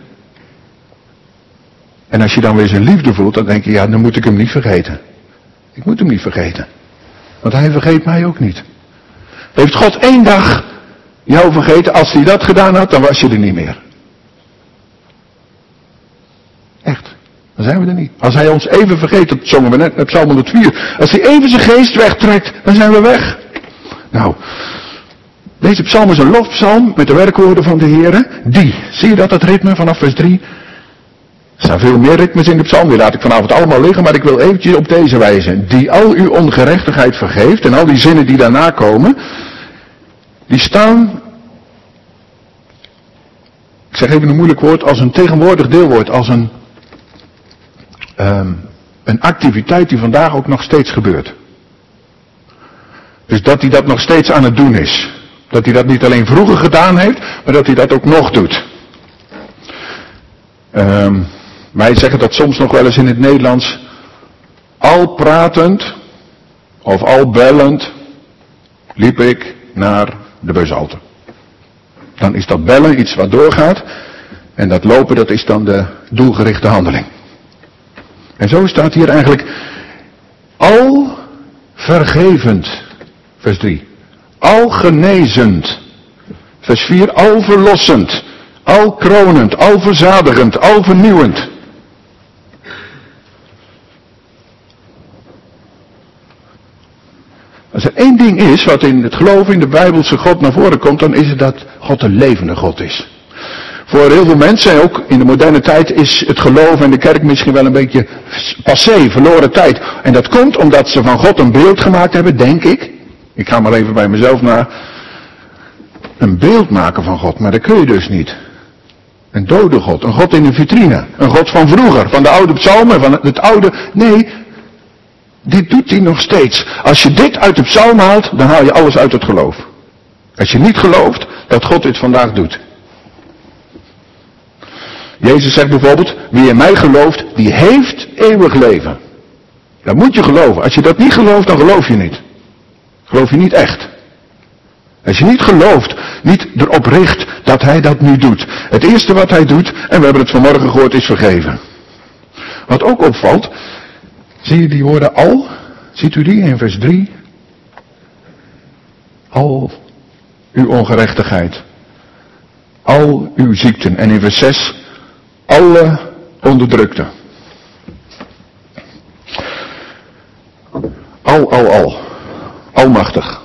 En als je dan weer zijn liefde voelt, dan denk je, ja, dan moet ik hem niet vergeten. Ik moet hem niet vergeten. Want hij vergeet mij ook niet. Heeft God 1 dag jou vergeten? Als hij dat gedaan had, dan was je er niet meer. Echt. Dan zijn we er niet. Als hij ons even vergeet, dat zongen we net met Psalm 104. Als hij even zijn geest wegtrekt, dan zijn we weg. Nou, deze psalm is een lofpsalm met de werkwoorden van de Heere. Die, zie je dat ritme vanaf vers 3? Er staan veel meer ritmes in de psalm, die laat ik vanavond allemaal liggen, maar ik wil eventjes op deze wijze. Die al uw ongerechtigheid vergeeft, en al die zinnen die daarna komen, die staan, ik zeg even een moeilijk woord, als een tegenwoordig deelwoord, als een activiteit die vandaag ook nog steeds gebeurt. Dus dat hij dat nog steeds aan het doen is. Dat hij dat niet alleen vroeger gedaan heeft, maar dat hij dat ook nog doet. Wij zeggen dat soms nog wel eens in het Nederlands. Al pratend, of al bellend, liep ik naar de bushalte. Dan is dat bellen iets wat doorgaat. En dat lopen, dat is dan de doelgerichte handeling. En zo staat hier eigenlijk al vergevend, vers 3. Al genezend, vers 4. Al verlossend, al kronend, al verzadigend, al vernieuwend. Als er één ding is wat in het geloof in de Bijbelse God naar voren komt, dan is het dat God een levende God is. Voor heel veel mensen, ook in de moderne tijd, is het geloof en de kerk misschien wel een beetje passé, verloren tijd. En dat komt omdat ze van God een beeld gemaakt hebben, denk ik. Ik ga maar even bij mezelf naar. Een beeld maken van God, maar dat kun je dus niet. Een dode God, een God in een vitrine. Een God van vroeger, van de oude psalmen, van het oude. Nee, Dit doet hij nog steeds. Als je dit uit de psalm haalt, dan haal je alles uit het geloof. Als je niet gelooft dat God dit vandaag doet. Jezus zegt bijvoorbeeld, wie in mij gelooft, die heeft eeuwig leven. Dat moet je geloven. Als je dat niet gelooft, dan geloof je niet. Geloof je niet echt. Als je niet gelooft, niet erop richt dat hij dat nu doet. Het eerste wat hij doet, en we hebben het vanmorgen gehoord, is vergeven. Wat ook opvalt, zie je die woorden al? Ziet u die in vers 3? Al uw ongerechtigheid. Al uw ziekten. En in vers 6, alle onderdrukte. Al. Almachtig.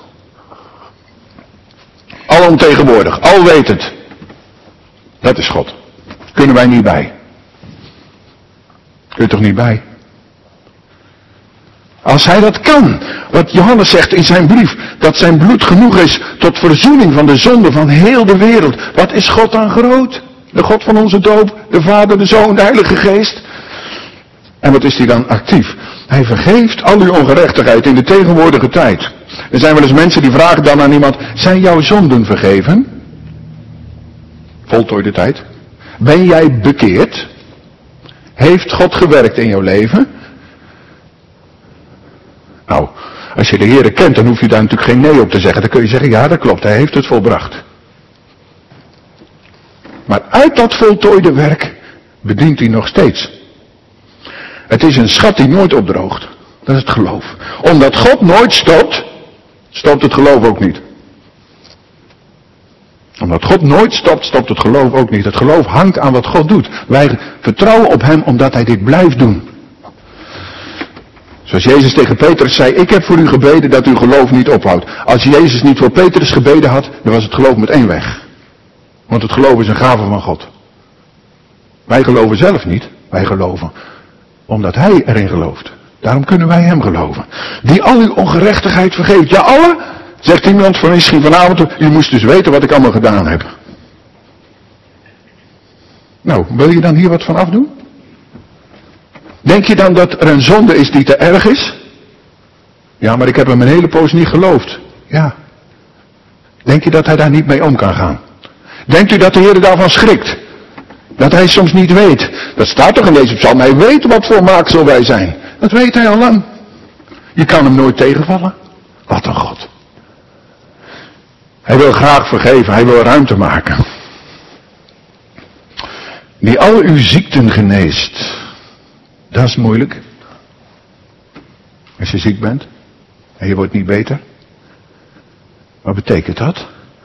Alomtegenwoordig. Alwetend. Dat is God. Kunnen wij niet bij. Kun je toch niet bij? Als hij dat kan, wat Johannes zegt in zijn brief, dat zijn bloed genoeg is tot verzoening van de zonde van heel de wereld. Wat is God dan groot? De God van onze doop, de Vader, de Zoon, de Heilige Geest. En wat is hij dan actief? Hij vergeeft al uw ongerechtigheid in de tegenwoordige tijd. Er zijn wel eens mensen die vragen dan aan iemand, zijn jouw zonden vergeven? Voltooide tijd. Ben jij bekeerd? Heeft God gewerkt in jouw leven? Nou, als je de Heere kent, dan hoef je daar natuurlijk geen nee op te zeggen. Dan kun je zeggen, ja dat klopt, hij heeft het volbracht. Maar uit dat voltooide werk bedient hij nog steeds. Het is een schat die nooit opdroogt. Dat is het geloof. Omdat God nooit stopt, stopt het geloof ook niet. Omdat God nooit stopt, stopt het geloof ook niet. Het geloof hangt aan wat God doet. Wij vertrouwen op hem omdat hij dit blijft doen. Zoals Jezus tegen Petrus zei, ik heb voor u gebeden dat uw geloof niet ophoudt. Als Jezus niet voor Petrus gebeden had, dan was het geloof meteen weg. Want het geloof is een gave van God. Wij geloven zelf niet, wij geloven omdat hij erin gelooft. Daarom kunnen wij hem geloven. Die al uw ongerechtigheid vergeeft. Ja, alle, zegt iemand van misschien vanavond, u moest dus weten wat ik allemaal gedaan heb. Nou, wil je dan hier wat van afdoen? Denk je dan dat er een zonde is die te erg is? Ja, maar ik heb hem een hele poos niet geloofd. Ja. Denk je dat hij daar niet mee om kan gaan? Denkt u dat de Heer daarvan schrikt? Dat hij soms niet weet. Dat staat toch in deze psalm. Hij weet wat voor maaksel wij zijn. Dat weet hij al lang. Je kan hem nooit tegenvallen. Wat een God. Hij wil graag vergeven. Hij wil ruimte maken. Die al uw ziekten geneest. Dat is moeilijk. Als je ziek bent. En je wordt niet beter. Wat betekent dat?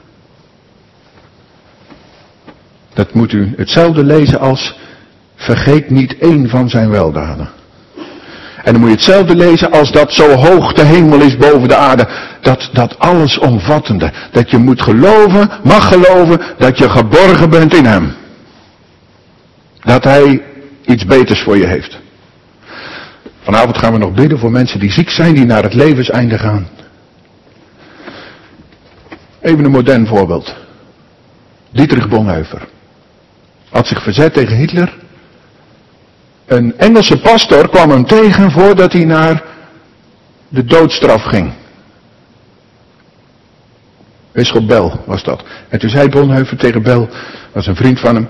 Dat moet u hetzelfde lezen als vergeet niet één van zijn weldaden. En dan moet je hetzelfde lezen als dat zo hoog de hemel is boven de aarde. Dat allesomvattende. Dat je moet geloven, mag geloven, dat je geborgen bent in hem. Dat hij iets beters voor je heeft. Vanavond gaan we nog bidden voor mensen die ziek zijn, die naar het levenseinde gaan. Even een modern voorbeeld. Dietrich Bonhoeffer had zich verzet tegen Hitler. Een Engelse pastor kwam hem tegen voordat hij naar de doodstraf ging. Bisschop Bell was dat. En toen zei Bonhoeffer tegen Bell, was een vriend van hem.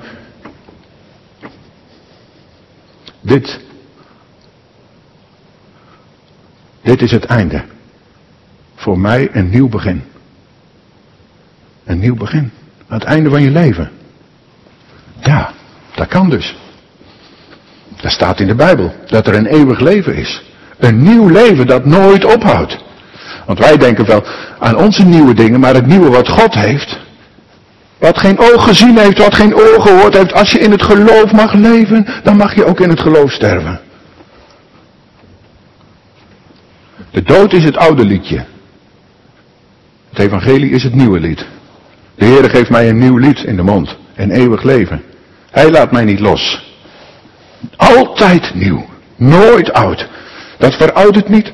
Dit is het einde. Voor mij een nieuw begin. Een nieuw begin. Aan het einde van je leven. Ja, dat kan dus. Dat staat in de Bijbel. Dat er een eeuwig leven is. Een nieuw leven dat nooit ophoudt. Want wij denken wel aan onze nieuwe dingen, maar het nieuwe wat God heeft. Wat geen oog gezien heeft, wat geen oor gehoord heeft. Als je in het geloof mag leven, dan mag je ook in het geloof sterven. De dood is het oude liedje. Het evangelie is het nieuwe lied. De Heere geeft mij een nieuw lied in de mond. Een eeuwig leven. Hij laat mij niet los. Altijd nieuw. Nooit oud. Dat veroudert niet.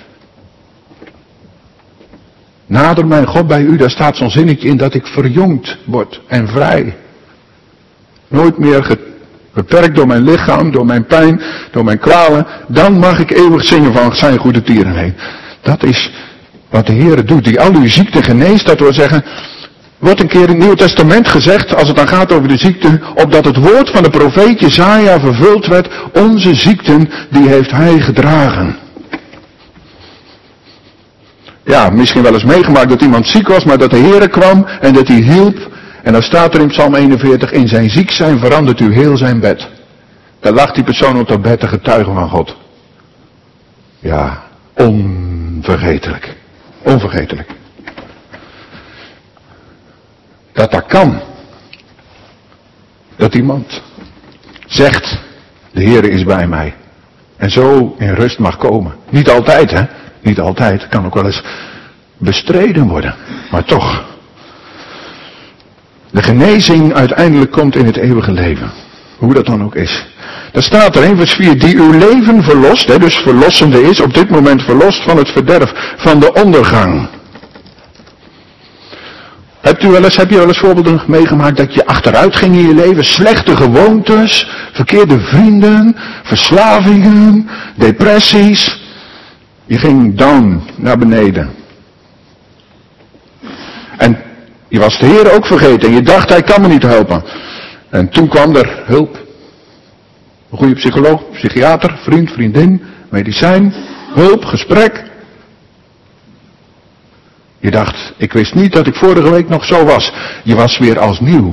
Nader mijn God bij u, daar staat zo'n zinnetje in dat ik verjongd word en vrij. Nooit meer beperkt door mijn lichaam, door mijn pijn, door mijn kwalen, dan mag ik eeuwig zingen van zijn goede tierenheid. Dat is wat de Heer doet, die al uw ziekte geneest. Dat wil zeggen, wordt een keer in het Nieuw Testament gezegd, als het dan gaat over de ziekte, opdat het woord van de profeet Jesaja vervuld werd, onze ziekten, die heeft hij gedragen. Ja, misschien wel eens meegemaakt dat iemand ziek was, maar dat de Heer kwam en dat hij hielp. En dan staat er in Psalm 41, in zijn ziek zijn verandert u heel zijn bed. Daar lag die persoon op dat bed te getuigen van God. Ja, onvergetelijk. Onvergetelijk. Dat kan. Dat iemand zegt, de Heer is bij mij. En zo in rust mag komen. Niet altijd, hè. Niet altijd. Kan ook wel eens bestreden worden. Maar toch. De genezing uiteindelijk komt in het eeuwige leven. Hoe dat dan ook is. Daar staat er in vers 4, die uw leven verlost, hè, dus verlossende is, op dit moment verlost van het verderf, van de ondergang. Heb je wel eens voorbeelden meegemaakt dat je achteruit ging in je leven? Slechte gewoontes, verkeerde vrienden, verslavingen, depressies. Je ging down, naar beneden. En je was de Heer ook vergeten en je dacht, hij kan me niet helpen. En toen kwam er hulp. Een goede psycholoog, psychiater, vriend, vriendin, medicijn, hulp, gesprek. Je dacht, ik wist niet dat ik vorige week nog zo was. Je was weer als nieuw.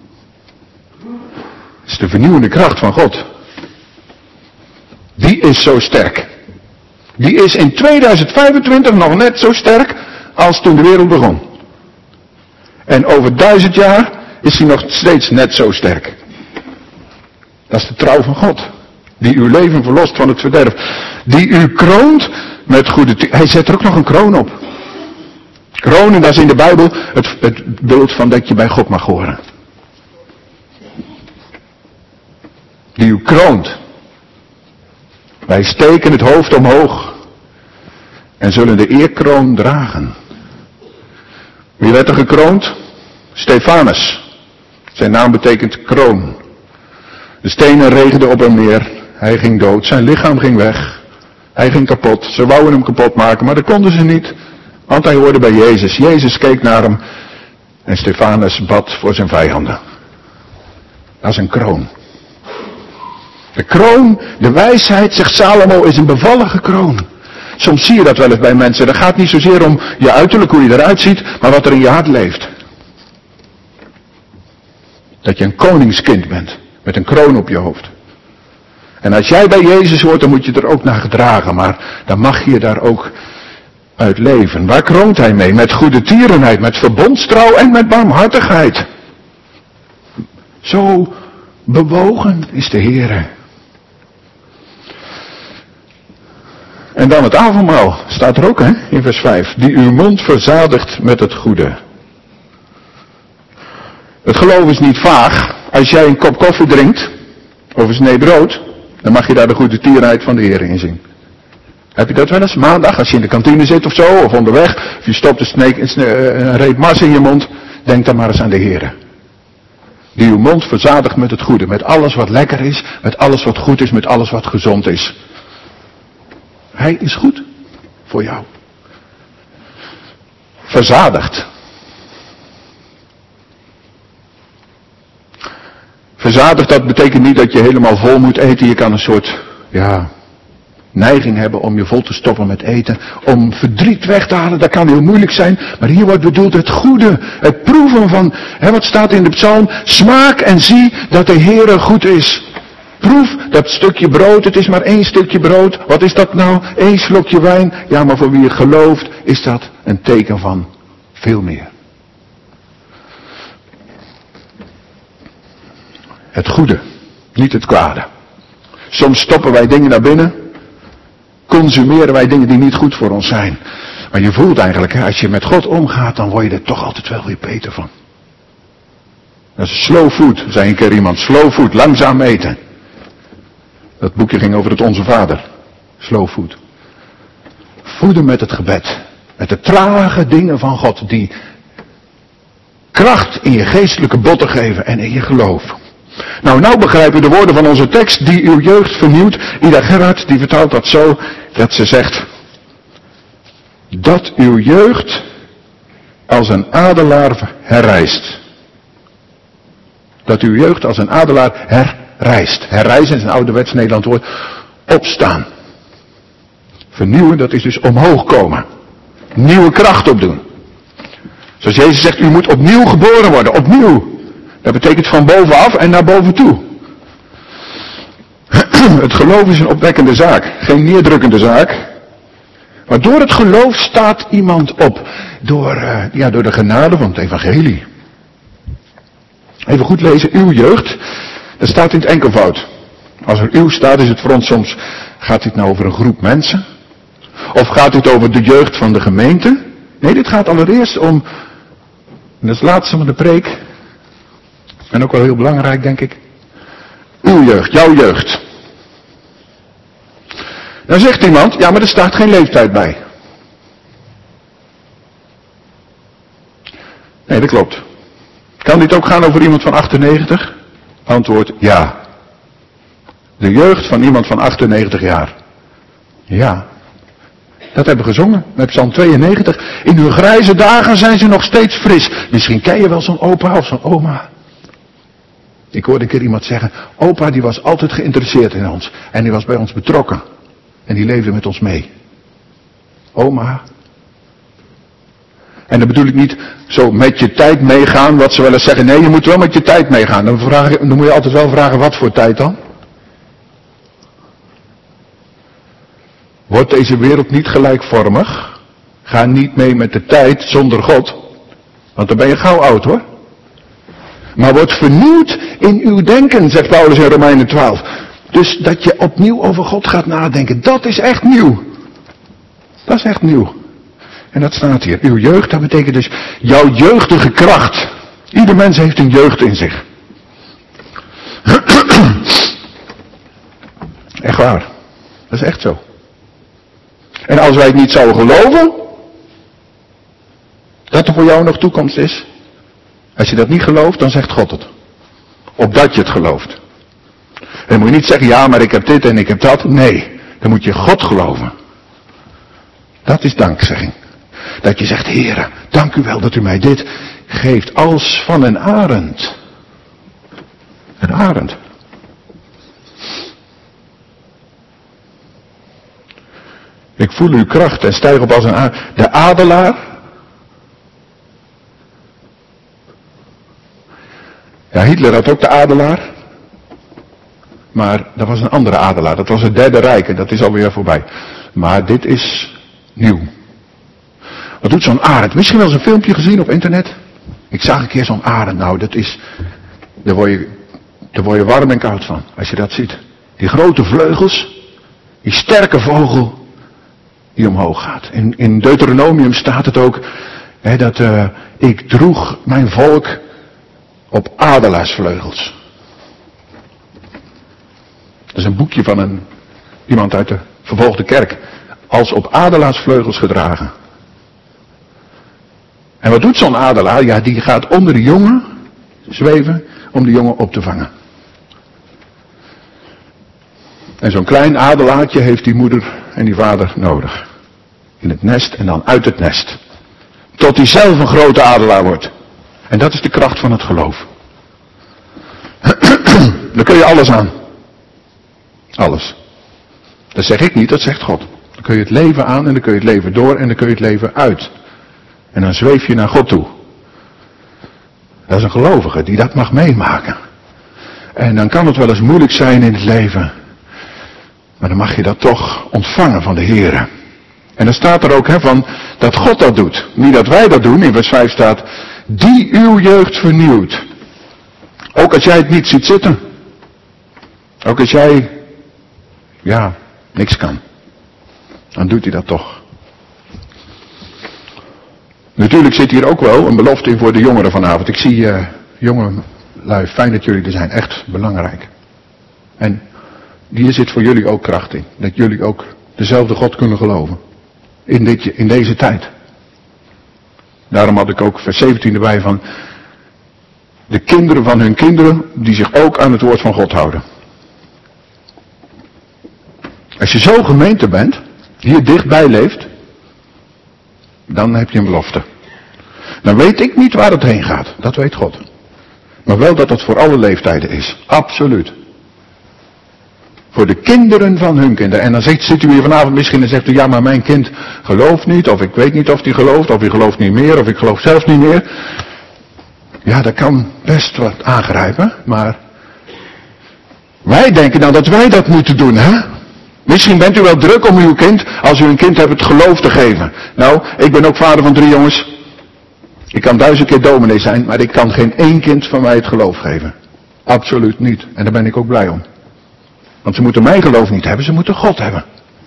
Het is de vernieuwende kracht van God. Die is zo sterk. Die is in 2025 nog net zo sterk als toen de wereld begon. En over 1000 jaar is hij nog steeds net zo sterk. Dat is de trouw van God. Die uw leven verlost van het verderf. Die u kroont met goede... Hij zet er ook nog een kroon op. Kronen, dat is in de Bijbel het beeld van dat je bij God mag horen. Die u kroont. Wij steken het hoofd omhoog. En zullen de eerkroon dragen. Wie werd er gekroond? Stefanus. Zijn naam betekent kroon. De stenen regenden op hem neer. Hij ging dood. Zijn lichaam ging weg. Hij ging kapot. Ze wouden hem kapot maken, maar dat konden ze niet. Want hij hoorde bij Jezus. Jezus keek naar hem. En Stefanus bad voor zijn vijanden. Dat is een kroon. De kroon, de wijsheid, zegt Salomo, is een bevallige kroon. Soms zie je dat wel eens bij mensen. Dat gaat niet zozeer om je uiterlijk, hoe je eruit ziet, maar wat er in je hart leeft. Dat je een koningskind bent. Met een kroon op je hoofd. En als jij bij Jezus hoort, dan moet je er ook naar gedragen. Maar dan mag je daar ook uit leven. Waar kroont hij mee? Met goede tierenheid, met verbondstrouw en met barmhartigheid. Zo bewogen is de Heere. En dan het avondmaal, staat er ook hè, in vers 5. Die uw mond verzadigt met het goede. Het geloof is niet vaag. Als jij een kop koffie drinkt, of een snee brood, dan mag je daar de goede tierenheid van de Heer in zien. Heb je dat wel eens? Maandag, als je in de kantine zit of zo, of onderweg, of je stopt een reep mars in je mond, denk dan maar eens aan de Heer. Die uw mond verzadigt met het goede, met alles wat lekker is, met alles wat goed is, met alles wat gezond is. Hij is goed voor jou. Verzadigd. Verzadigd, dat betekent niet dat je helemaal vol moet eten. Je kan een soort, neiging hebben om je vol te stoppen met eten. Om verdriet weg te halen, dat kan heel moeilijk zijn. Maar hier wordt bedoeld het goede. Het proeven van, wat staat in de psalm? Smaak en zie dat de Heere goed is. Proef dat stukje brood, het is maar 1 stukje brood. Wat is dat nou? 1 slokje wijn. Ja, maar voor wie het gelooft is dat een teken van veel meer. Het goede, niet het kwade. Soms stoppen wij dingen naar binnen. Consumeren wij dingen die niet goed voor ons zijn. Maar je voelt eigenlijk, als je met God omgaat, dan word je er toch altijd wel weer beter van. Dat is slow food, zei een keer iemand. Slow food, langzaam eten. Dat boekje ging over het Onze Vader. Slow food. Voeden met het gebed. Met de trage dingen van God die kracht in je geestelijke botten geven en in je geloof. Nou begrijpen we de woorden van onze tekst die uw jeugd vernieuwt. Ida Gerhard die vertaalt dat zo, dat ze zegt, dat uw jeugd als een adelaar herrijst. Dat uw jeugd als een adelaar herrijst. Herrijzen is een ouderwets Nederlands woord. Opstaan. Vernieuwen, dat is dus omhoog komen. Nieuwe kracht opdoen. Zoals Jezus zegt, u moet opnieuw geboren worden. Opnieuw. Dat betekent van bovenaf en naar boven toe. Het geloof is een opwekkende zaak. Geen neerdrukkende zaak. Maar door het geloof staat iemand op. Door de genade van het evangelie. Even goed lezen. Uw jeugd. Dat staat in het enkelvoud. Als er uw staat is het voor ons soms. Gaat dit nou over een groep mensen? Of gaat dit over de jeugd van de gemeente? Nee, dit gaat allereerst om. En dat is het laatste van de preek. En ook wel heel belangrijk, denk ik. Uw jeugd, jouw jeugd. Dan zegt iemand, ja, maar er staat geen leeftijd bij. Nee, dat klopt. Kan dit ook gaan over iemand van 98? Antwoord, ja. De jeugd van iemand van 98 jaar. Ja. Dat hebben we gezongen met Psalm 92. In hun grijze dagen zijn ze nog steeds fris. Misschien ken je wel zo'n opa of zo'n oma. Ik hoorde een keer iemand zeggen, opa die was altijd geïnteresseerd in ons. En die was bij ons betrokken. En die leefde met ons mee. Oma. En dan bedoel ik niet zo met je tijd meegaan, wat ze wel eens zeggen. Nee, je moet wel met je tijd meegaan. Dan moet je altijd wel vragen, wat voor tijd dan? Wordt deze wereld niet gelijkvormig? Ga niet mee met de tijd zonder God. Want dan ben je gauw oud hoor. Maar word vernieuwd in uw denken, zegt Paulus in Romeinen 12. Dus dat je opnieuw over God gaat nadenken, dat is echt nieuw. Dat is echt nieuw. En dat staat hier. Uw jeugd, dat betekent dus jouw jeugdige kracht. Ieder mens heeft een jeugd in zich. Echt waar. Dat is echt zo. En als wij het niet zouden geloven, dat er voor jou nog toekomst is. Als je dat niet gelooft, dan zegt God het. Opdat je het gelooft. En dan moet je niet zeggen, ja, maar ik heb dit en ik heb dat. Nee, dan moet je God geloven. Dat is dankzegging. Dat je zegt, Heere, dank u wel dat u mij dit geeft als van een arend. Een arend. Ik voel uw kracht en stijg op als een arend. De adelaar. Ja, Hitler had ook de adelaar. Maar dat was een andere adelaar. Dat was het Derde Rijk en dat is alweer voorbij. Maar dit is nieuw. Wat doet zo'n arend? Misschien wel eens een filmpje gezien op internet. Ik zag een keer zo'n arend. Nou, dat is. Daar word je warm en koud van. Als je dat ziet. Die grote vleugels. Die sterke vogel. Die omhoog gaat. In Deuteronomium staat het ook. Dat ik droeg mijn volk op adelaarsvleugels. Dat is een boekje van iemand uit de vervolgde kerk. Als op adelaarsvleugels gedragen. En wat doet zo'n adelaar? Ja, die gaat onder de jongen zweven om de jongen op te vangen. En zo'n klein adelaartje heeft die moeder en die vader nodig. In het nest en dan uit het nest. Tot hij zelf een grote adelaar wordt. En dat is de kracht van het geloof. Daar kun je alles aan. Alles. Dat zeg ik niet, dat zegt God. Dan kun je het leven aan en dan kun je het leven door en dan kun je het leven uit. En dan zweef je naar God toe. Dat is een gelovige die dat mag meemaken. En dan kan het wel eens moeilijk zijn in het leven. Maar dan mag je dat toch ontvangen van de Heere. En dan staat er ook van dat God dat doet. Niet dat wij dat doen. In vers 5 staat, die uw jeugd vernieuwt. Ook als jij het niet ziet zitten. Ook als jij, niks kan. Dan doet hij dat toch. Natuurlijk zit hier ook wel een belofte in voor de jongeren vanavond. Ik zie jongelui, fijn dat jullie er zijn. Echt belangrijk. En hier zit voor jullie ook kracht in. Dat jullie ook dezelfde God kunnen geloven. In deze tijd. Daarom had ik ook vers 17 erbij van. de kinderen van hun kinderen die zich ook aan het woord van God houden. Als je zo gemeente bent, hier dichtbij leeft, dan heb je een belofte. Dan weet ik niet waar het heen gaat, dat weet God. Maar wel dat het voor alle leeftijden is, absoluut. Voor de kinderen van hun kinderen. En dan zit u hier vanavond misschien en zegt u, ja maar mijn kind gelooft niet, of ik weet niet of hij gelooft niet meer, of ik geloof zelfs niet meer. Ja, dat kan best wat aangrijpen, maar wij denken dan dat wij dat moeten doen, hè? Misschien bent u wel druk om uw kind, als u een kind hebt, het geloof te geven. Nou, ik ben ook vader van 3 jongens. Ik kan 1000 keer dominee zijn, maar ik kan geen één kind van mij het geloof geven. Absoluut niet. En daar ben ik ook blij om. Want ze moeten mijn geloof niet hebben, ze moeten God hebben.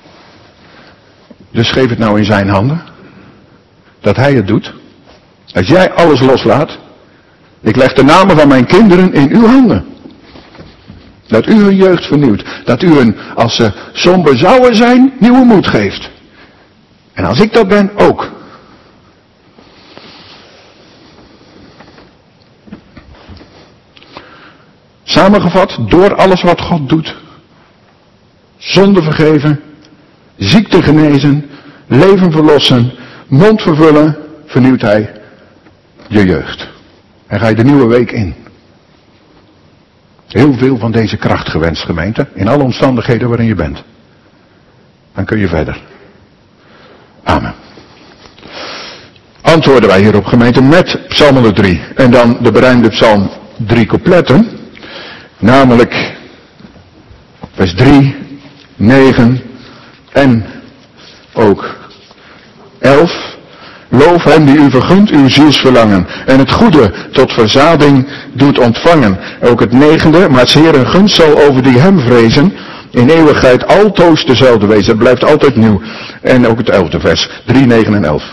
Dus geef het nou in zijn handen. Dat hij het doet. Als jij alles loslaat. Ik leg de namen van mijn kinderen in uw handen. Dat u hun jeugd vernieuwt. Dat u hun, als ze somber zouden zijn, nieuwe moed geeft. En als ik dat ben, ook. Samengevat, door alles wat God doet. Zonde vergeven, ziekte genezen, leven verlossen, mond vervullen, vernieuwt hij je jeugd. En ga je de nieuwe week in. Heel veel van deze kracht gewenst, gemeente, in alle omstandigheden waarin je bent. Dan kun je verder. Amen. Antwoorden wij hierop, gemeente, met Psalm 103. En dan de berijmde Psalm 3 coupletten. Namelijk vers 3, 9 en ook 11. Loof hem die u vergunt uw zielsverlangen en het goede tot verzading doet ontvangen. Ook het 9e, maar 's Heeren gunst zal over die hem vrezen in eeuwigheid altoos dezelfde wezen. Het blijft altijd nieuw. En ook het 11e vers, 3, 9 en 11.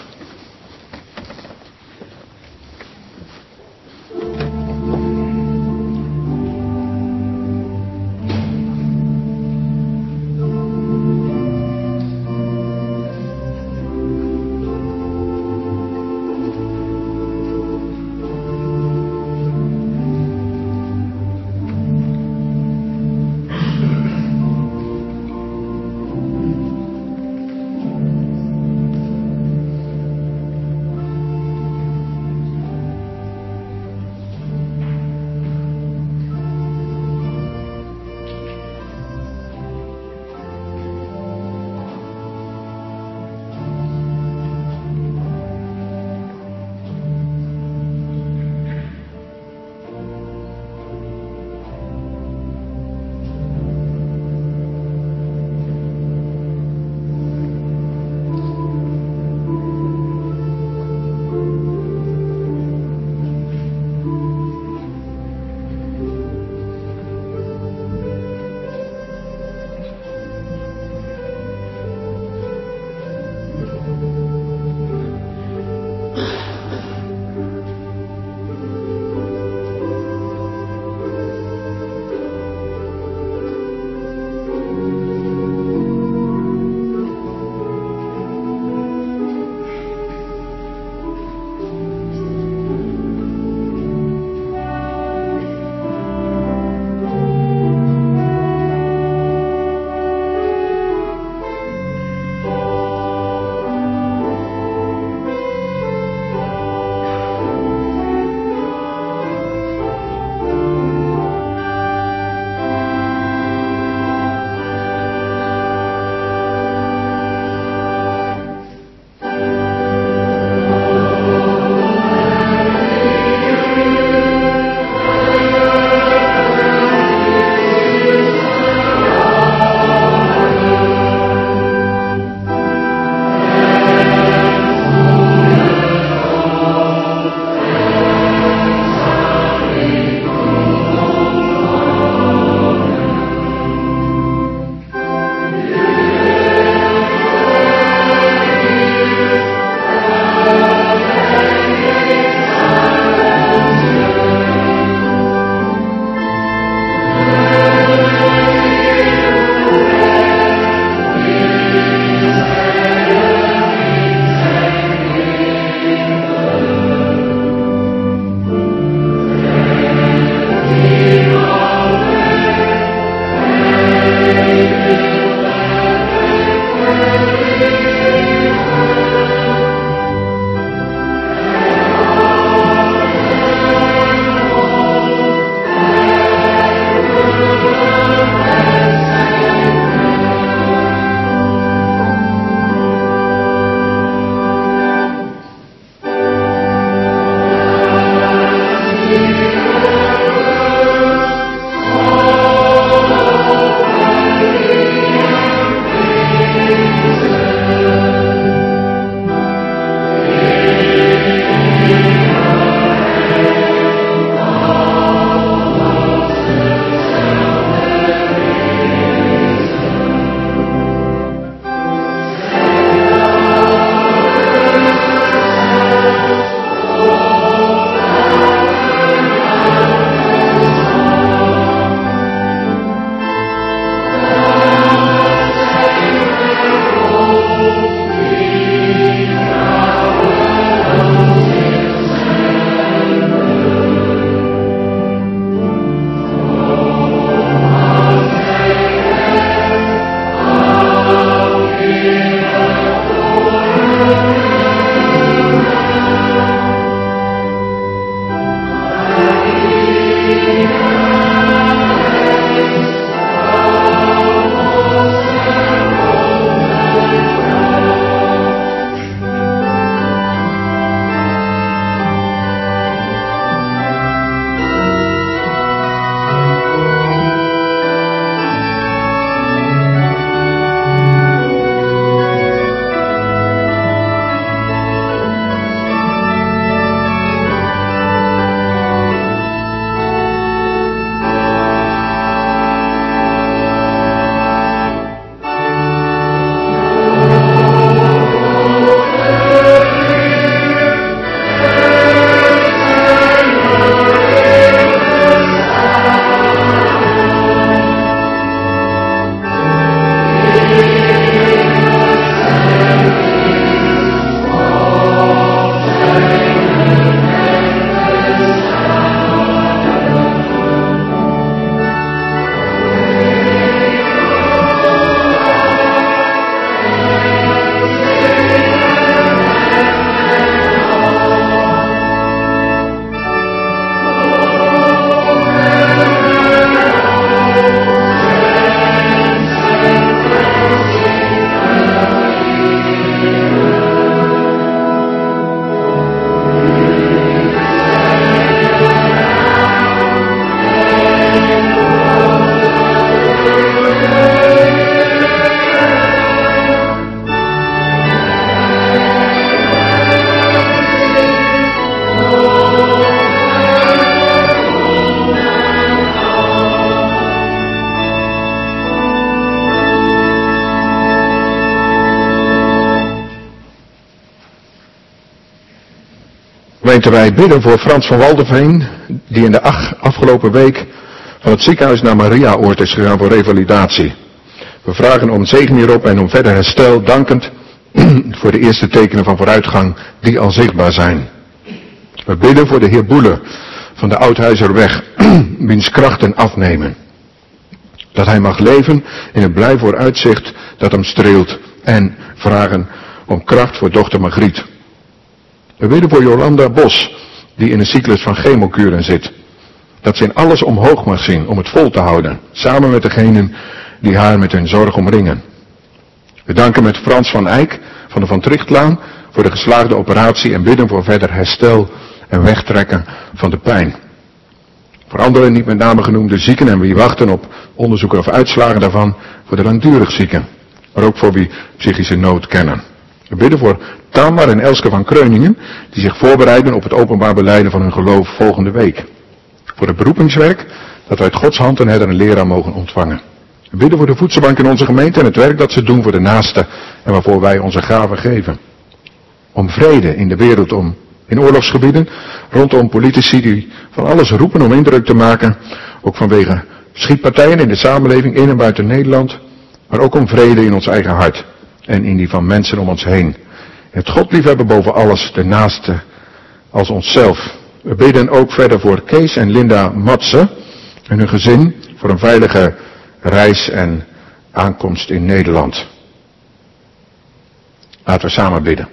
Gemeente, wij bidden voor Frans van Walderveen, die in de afgelopen week van het ziekenhuis naar Mariaoord is gegaan voor revalidatie. We vragen om zegen hierop en om verder herstel, dankend voor de eerste tekenen van vooruitgang die al zichtbaar zijn. We bidden voor de heer Boele van de Oudhuizerweg, wiens krachten afnemen. Dat hij mag leven in een blij vooruitzicht dat hem streelt en vragen om kracht voor dochter Margriet. We bidden voor Jolanda Bos, die in een cyclus van chemokuren zit. Dat ze in alles omhoog mag zien om het vol te houden, samen met degenen die haar met hun zorg omringen. We danken met Frans van Eyck van de Van Trichtlaan voor de geslaagde operatie en bidden voor verder herstel en wegtrekken van de pijn. Voor andere niet met name genoemde zieken en wie wachten op onderzoeken of uitslagen daarvan, voor de langdurig zieken, maar ook voor wie psychische nood kennen. We bidden voor Tamar en Elske van Kreuningen, die zich voorbereiden op het openbaar belijden van hun geloof volgende week. Voor het beroepingswerk, dat wij uit Gods hand een herder en leraar mogen ontvangen. We bidden voor de voedselbank in onze gemeente en het werk dat ze doen voor de naaste en waarvoor wij onze gaven geven. Om vrede in de wereld, in oorlogsgebieden, rondom politici die van alles roepen om indruk te maken, ook vanwege schietpartijen in de samenleving in en buiten Nederland, maar ook om vrede in ons eigen hart en in die van mensen om ons heen. Het God liefhebben boven alles, de naaste als onszelf. We bidden ook verder voor Kees en Linda Matsen en hun gezin voor een veilige reis en aankomst in Nederland. Laten we samen bidden.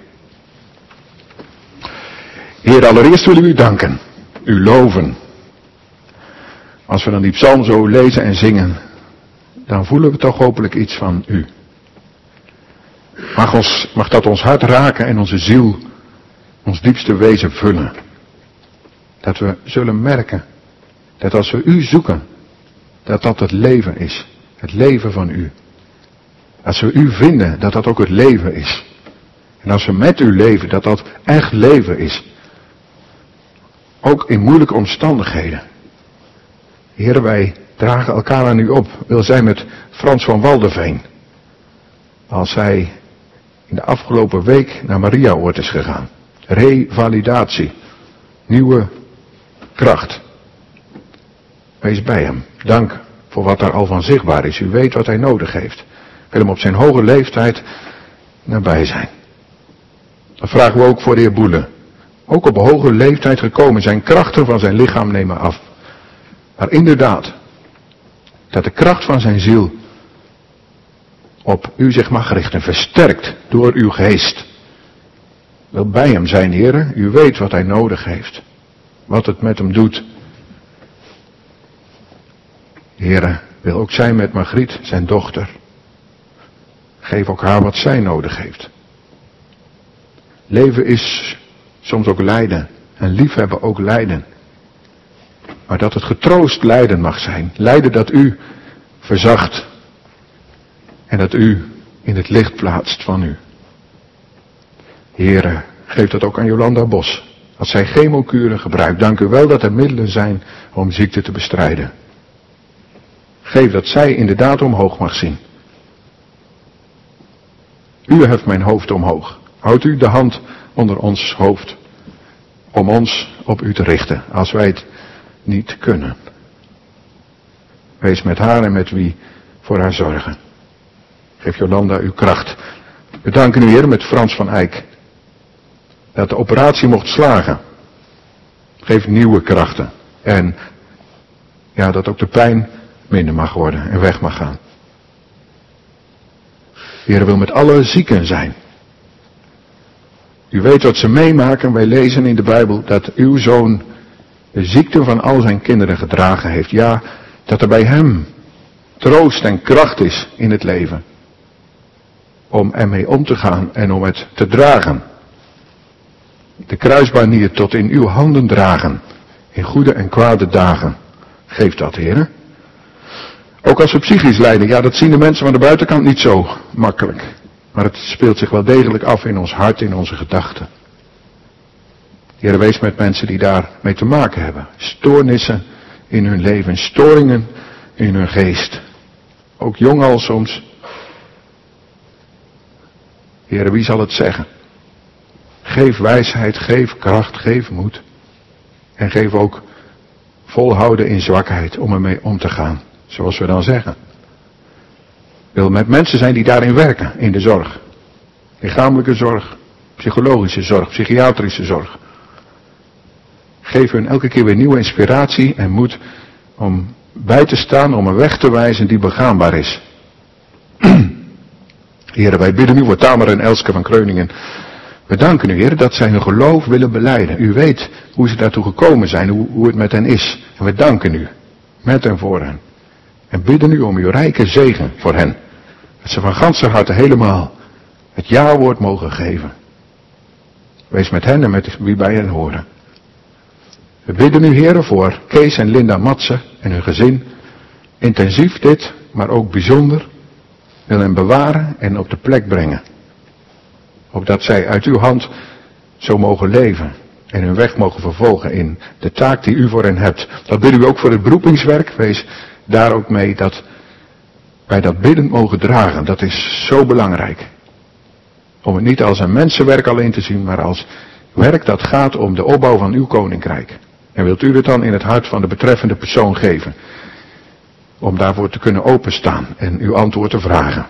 Heer, allereerst willen we u danken, u loven. Als we dan die psalm zo lezen en zingen, dan voelen we toch hopelijk iets van u. Mag dat ons hart raken en onze ziel, ons diepste wezen vullen. Dat we zullen merken, dat als we u zoeken, dat dat het leven is. Het leven van u. Als we u vinden, dat dat ook het leven is. En als we met u leven, dat dat echt leven is. Ook in moeilijke omstandigheden. Heer, wij dragen elkaar aan u op. Wil zij met Frans van Walderveen. Als hij in de afgelopen week naar Mariaoord is gegaan. Revalidatie. Nieuwe kracht. Wees bij hem. Dank voor wat daar al van zichtbaar is. U weet wat hij nodig heeft. Wil hem op zijn hoge leeftijd nabij zijn. Dat vragen we ook voor de heer Boele. Ook op hoge leeftijd gekomen, zijn krachten van zijn lichaam nemen af. Maar inderdaad, dat de kracht van zijn ziel op u zich mag richten, versterkt door uw geest. Wil bij hem zijn, heren, u weet wat hij nodig heeft. Wat het met hem doet. Heren, wil ook zijn met Margriet, zijn dochter. Geef ook haar wat zij nodig heeft. Leven is soms ook lijden. En liefhebben ook lijden. Maar dat het getroost lijden mag zijn. Lijden dat u verzacht. En dat u in het licht plaatst van u. Heere, geef dat ook aan Jolanda Bos. Als zij chemokuren gebruikt. Dank u wel dat er middelen zijn om ziekte te bestrijden. Geef dat zij inderdaad omhoog mag zien. U heft mijn hoofd omhoog. Houdt u de hand onder ons hoofd. Om ons op u te richten. Als wij het niet kunnen. Wees met haar en met wie voor haar zorgen. Geef Jolanda uw kracht. We danken u, Heer, met Frans van Eyck. Dat de operatie mocht slagen. Geef nieuwe krachten. En ja, dat ook de pijn minder mag worden en weg mag gaan. Heer wil met alle zieken zijn. U weet wat ze meemaken. Wij lezen in de Bijbel dat uw zoon de ziekte van al zijn kinderen gedragen heeft. Ja, dat er bij hem troost en kracht is in het leven. Om ermee om te gaan en om het te dragen. De kruisbanier tot in uw handen dragen. In goede en kwade dagen. Geef dat, Heer. Ook als we psychisch lijden. Ja, dat zien de mensen van de buitenkant niet zo makkelijk. Maar het speelt zich wel degelijk af in ons hart, in onze gedachten. Heer, wees met mensen die daarmee te maken hebben. Stoornissen in hun leven, storingen in hun geest. Ook jong al soms. Heer, wie zal het zeggen? Geef wijsheid, geef kracht, geef moed. En geef ook volhouden in zwakheid om ermee om te gaan. Zoals we dan zeggen. Ik wil met mensen zijn die daarin werken, in de zorg. Lichamelijke zorg, psychologische zorg, psychiatrische zorg. Geef hun elke keer weer nieuwe inspiratie en moed om bij te staan, om een weg te wijzen die begaanbaar is. Heren, wij bidden u voor Tamer en Elske van Kreuningen. We danken u, Heer, dat zij hun geloof willen belijden. U weet hoe ze daartoe gekomen zijn, hoe het met hen is. En we danken u, met en voor hen. En bidden u om uw rijke zegen voor hen. Dat ze van ganser harte helemaal het ja-woord mogen geven. Wees met hen en met wie bij hen horen. We bidden u, Heer, voor Kees en Linda Matsen en hun gezin. Intensief dit, maar ook bijzonder. Wil hen bewaren en op de plek brengen. Opdat zij uit uw hand zo mogen leven. En hun weg mogen vervolgen in de taak die u voor hen hebt. Dat bidden u ook voor het beroepingswerk. Wees daar ook mee dat wij dat biddend mogen dragen. Dat is zo belangrijk. Om het niet als een mensenwerk alleen te zien, maar als werk dat gaat om de opbouw van uw koninkrijk. En wilt u het dan in het hart van de betreffende persoon geven. Om daarvoor te kunnen openstaan en uw antwoord te vragen.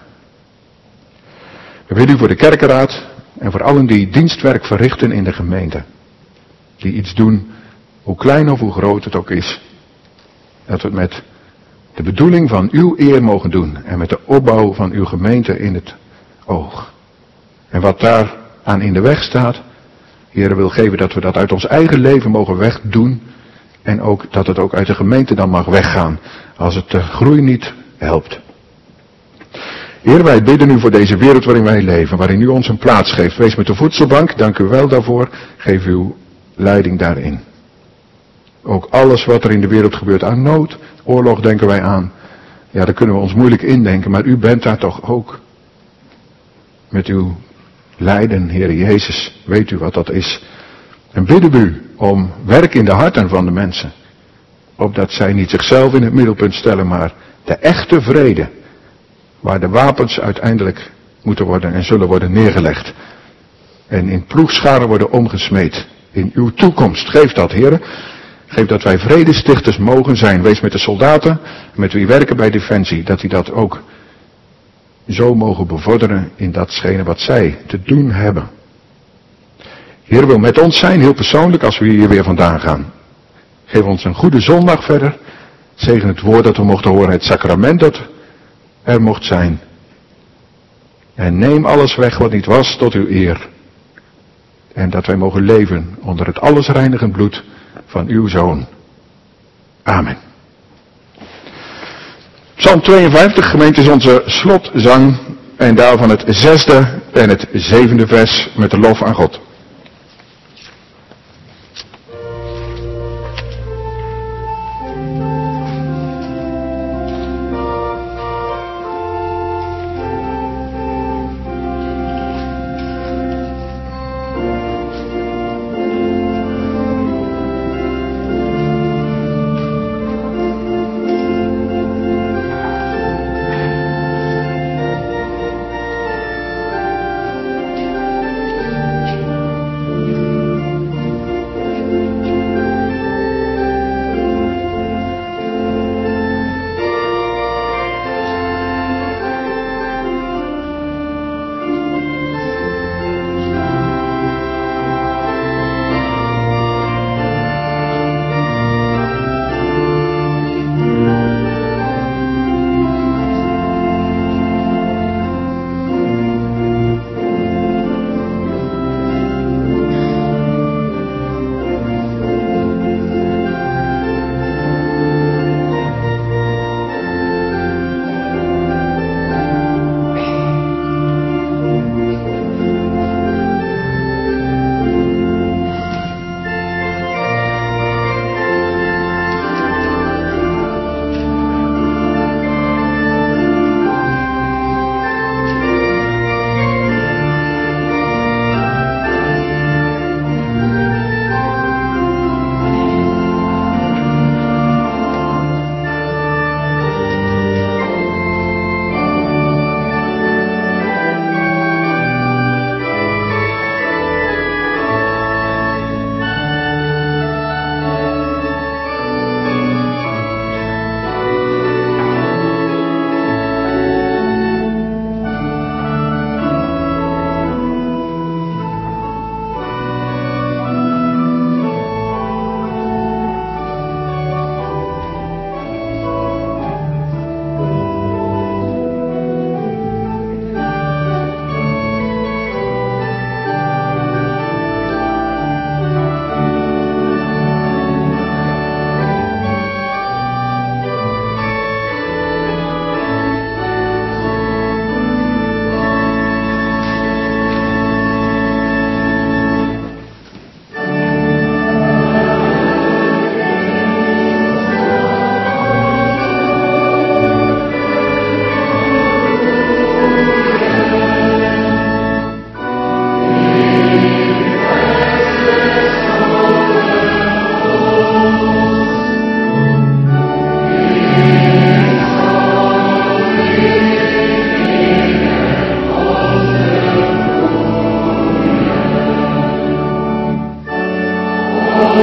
We bidden u voor de kerkenraad en voor allen die dienstwerk verrichten in de gemeente. Die iets doen, hoe klein of hoe groot het ook is. Dat we het met de bedoeling van uw eer mogen doen en met de opbouw van uw gemeente in het oog. En wat daar aan in de weg staat, Heer wil geven dat we dat uit ons eigen leven mogen wegdoen. En ook dat het ook uit de gemeente dan mag weggaan, als het de groei niet helpt. Heer, wij bidden u voor deze wereld waarin wij leven, waarin u ons een plaats geeft. Wees met de voedselbank, dank u wel daarvoor. Geef uw leiding daarin. Ook alles wat er in de wereld gebeurt aan nood, oorlog denken wij aan. Ja, daar kunnen we ons moeilijk indenken, maar u bent daar toch ook. Met uw lijden, Heer Jezus, weet u wat dat is. En bidden u om werk in de harten van de mensen. Opdat zij niet zichzelf in het middelpunt stellen, maar de echte vrede. Waar de wapens uiteindelijk moeten worden en zullen worden neergelegd. En in ploegscharen worden omgesmeed. In uw toekomst. Geef dat, Heer. Geef dat wij vredestichters mogen zijn. Wees met de soldaten, met wie werken bij Defensie. Dat die dat ook zo mogen bevorderen in datgene wat zij te doen hebben. Heer wil met ons zijn, heel persoonlijk, als we hier weer vandaan gaan. Geef ons een goede zondag verder. Zegen het woord dat we mochten horen, het sacrament dat er mocht zijn. En neem alles weg wat niet was tot uw eer. En dat wij mogen leven onder het allesreinigend bloed van uw Zoon. Amen. Psalm 52, gemeente, is onze slotzang. En daarvan het 6e en het 7e vers met de lof aan God.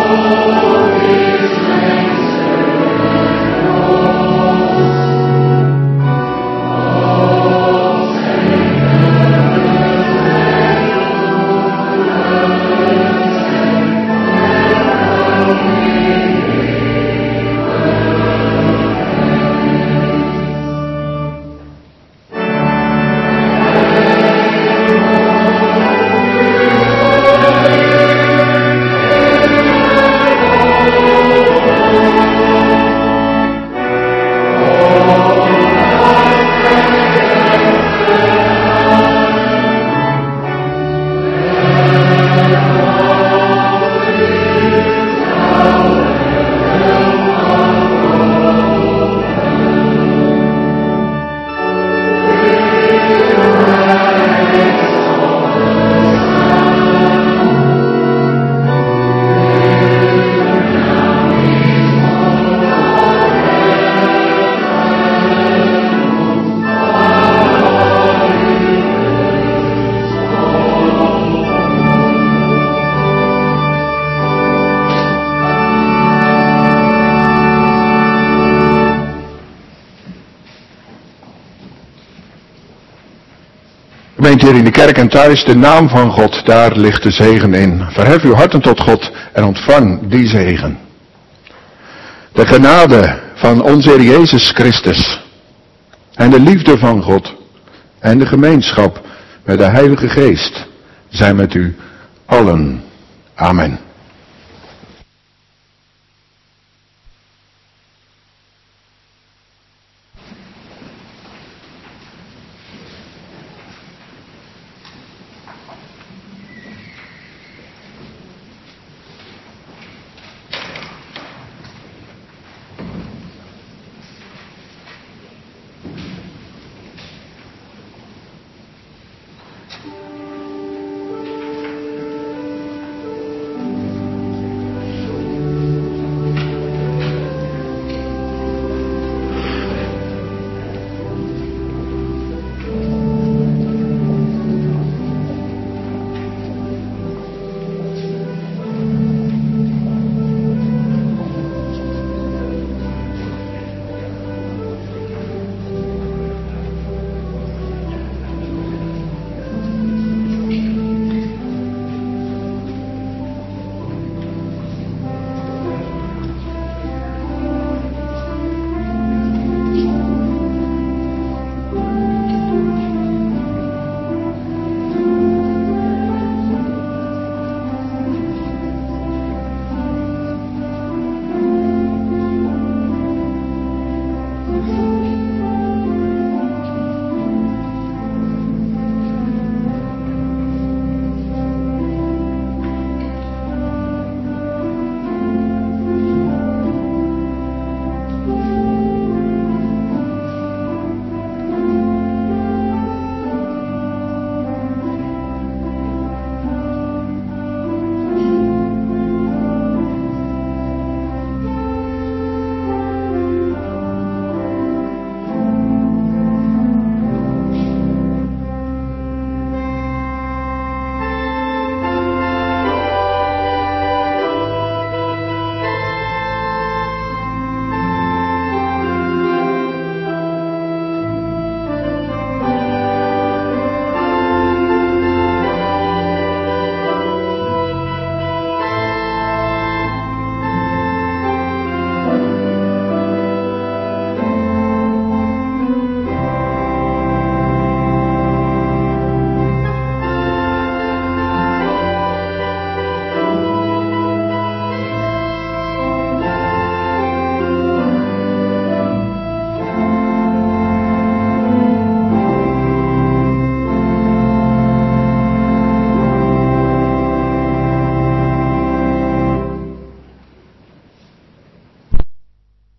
Gemeente hier in de kerk en thuis, de naam van God, daar ligt de zegen in. Verhef uw harten tot God en ontvang die zegen. De genade van onze Heer Jezus Christus en de liefde van God en de gemeenschap met de Heilige Geest zijn met u allen. Amen.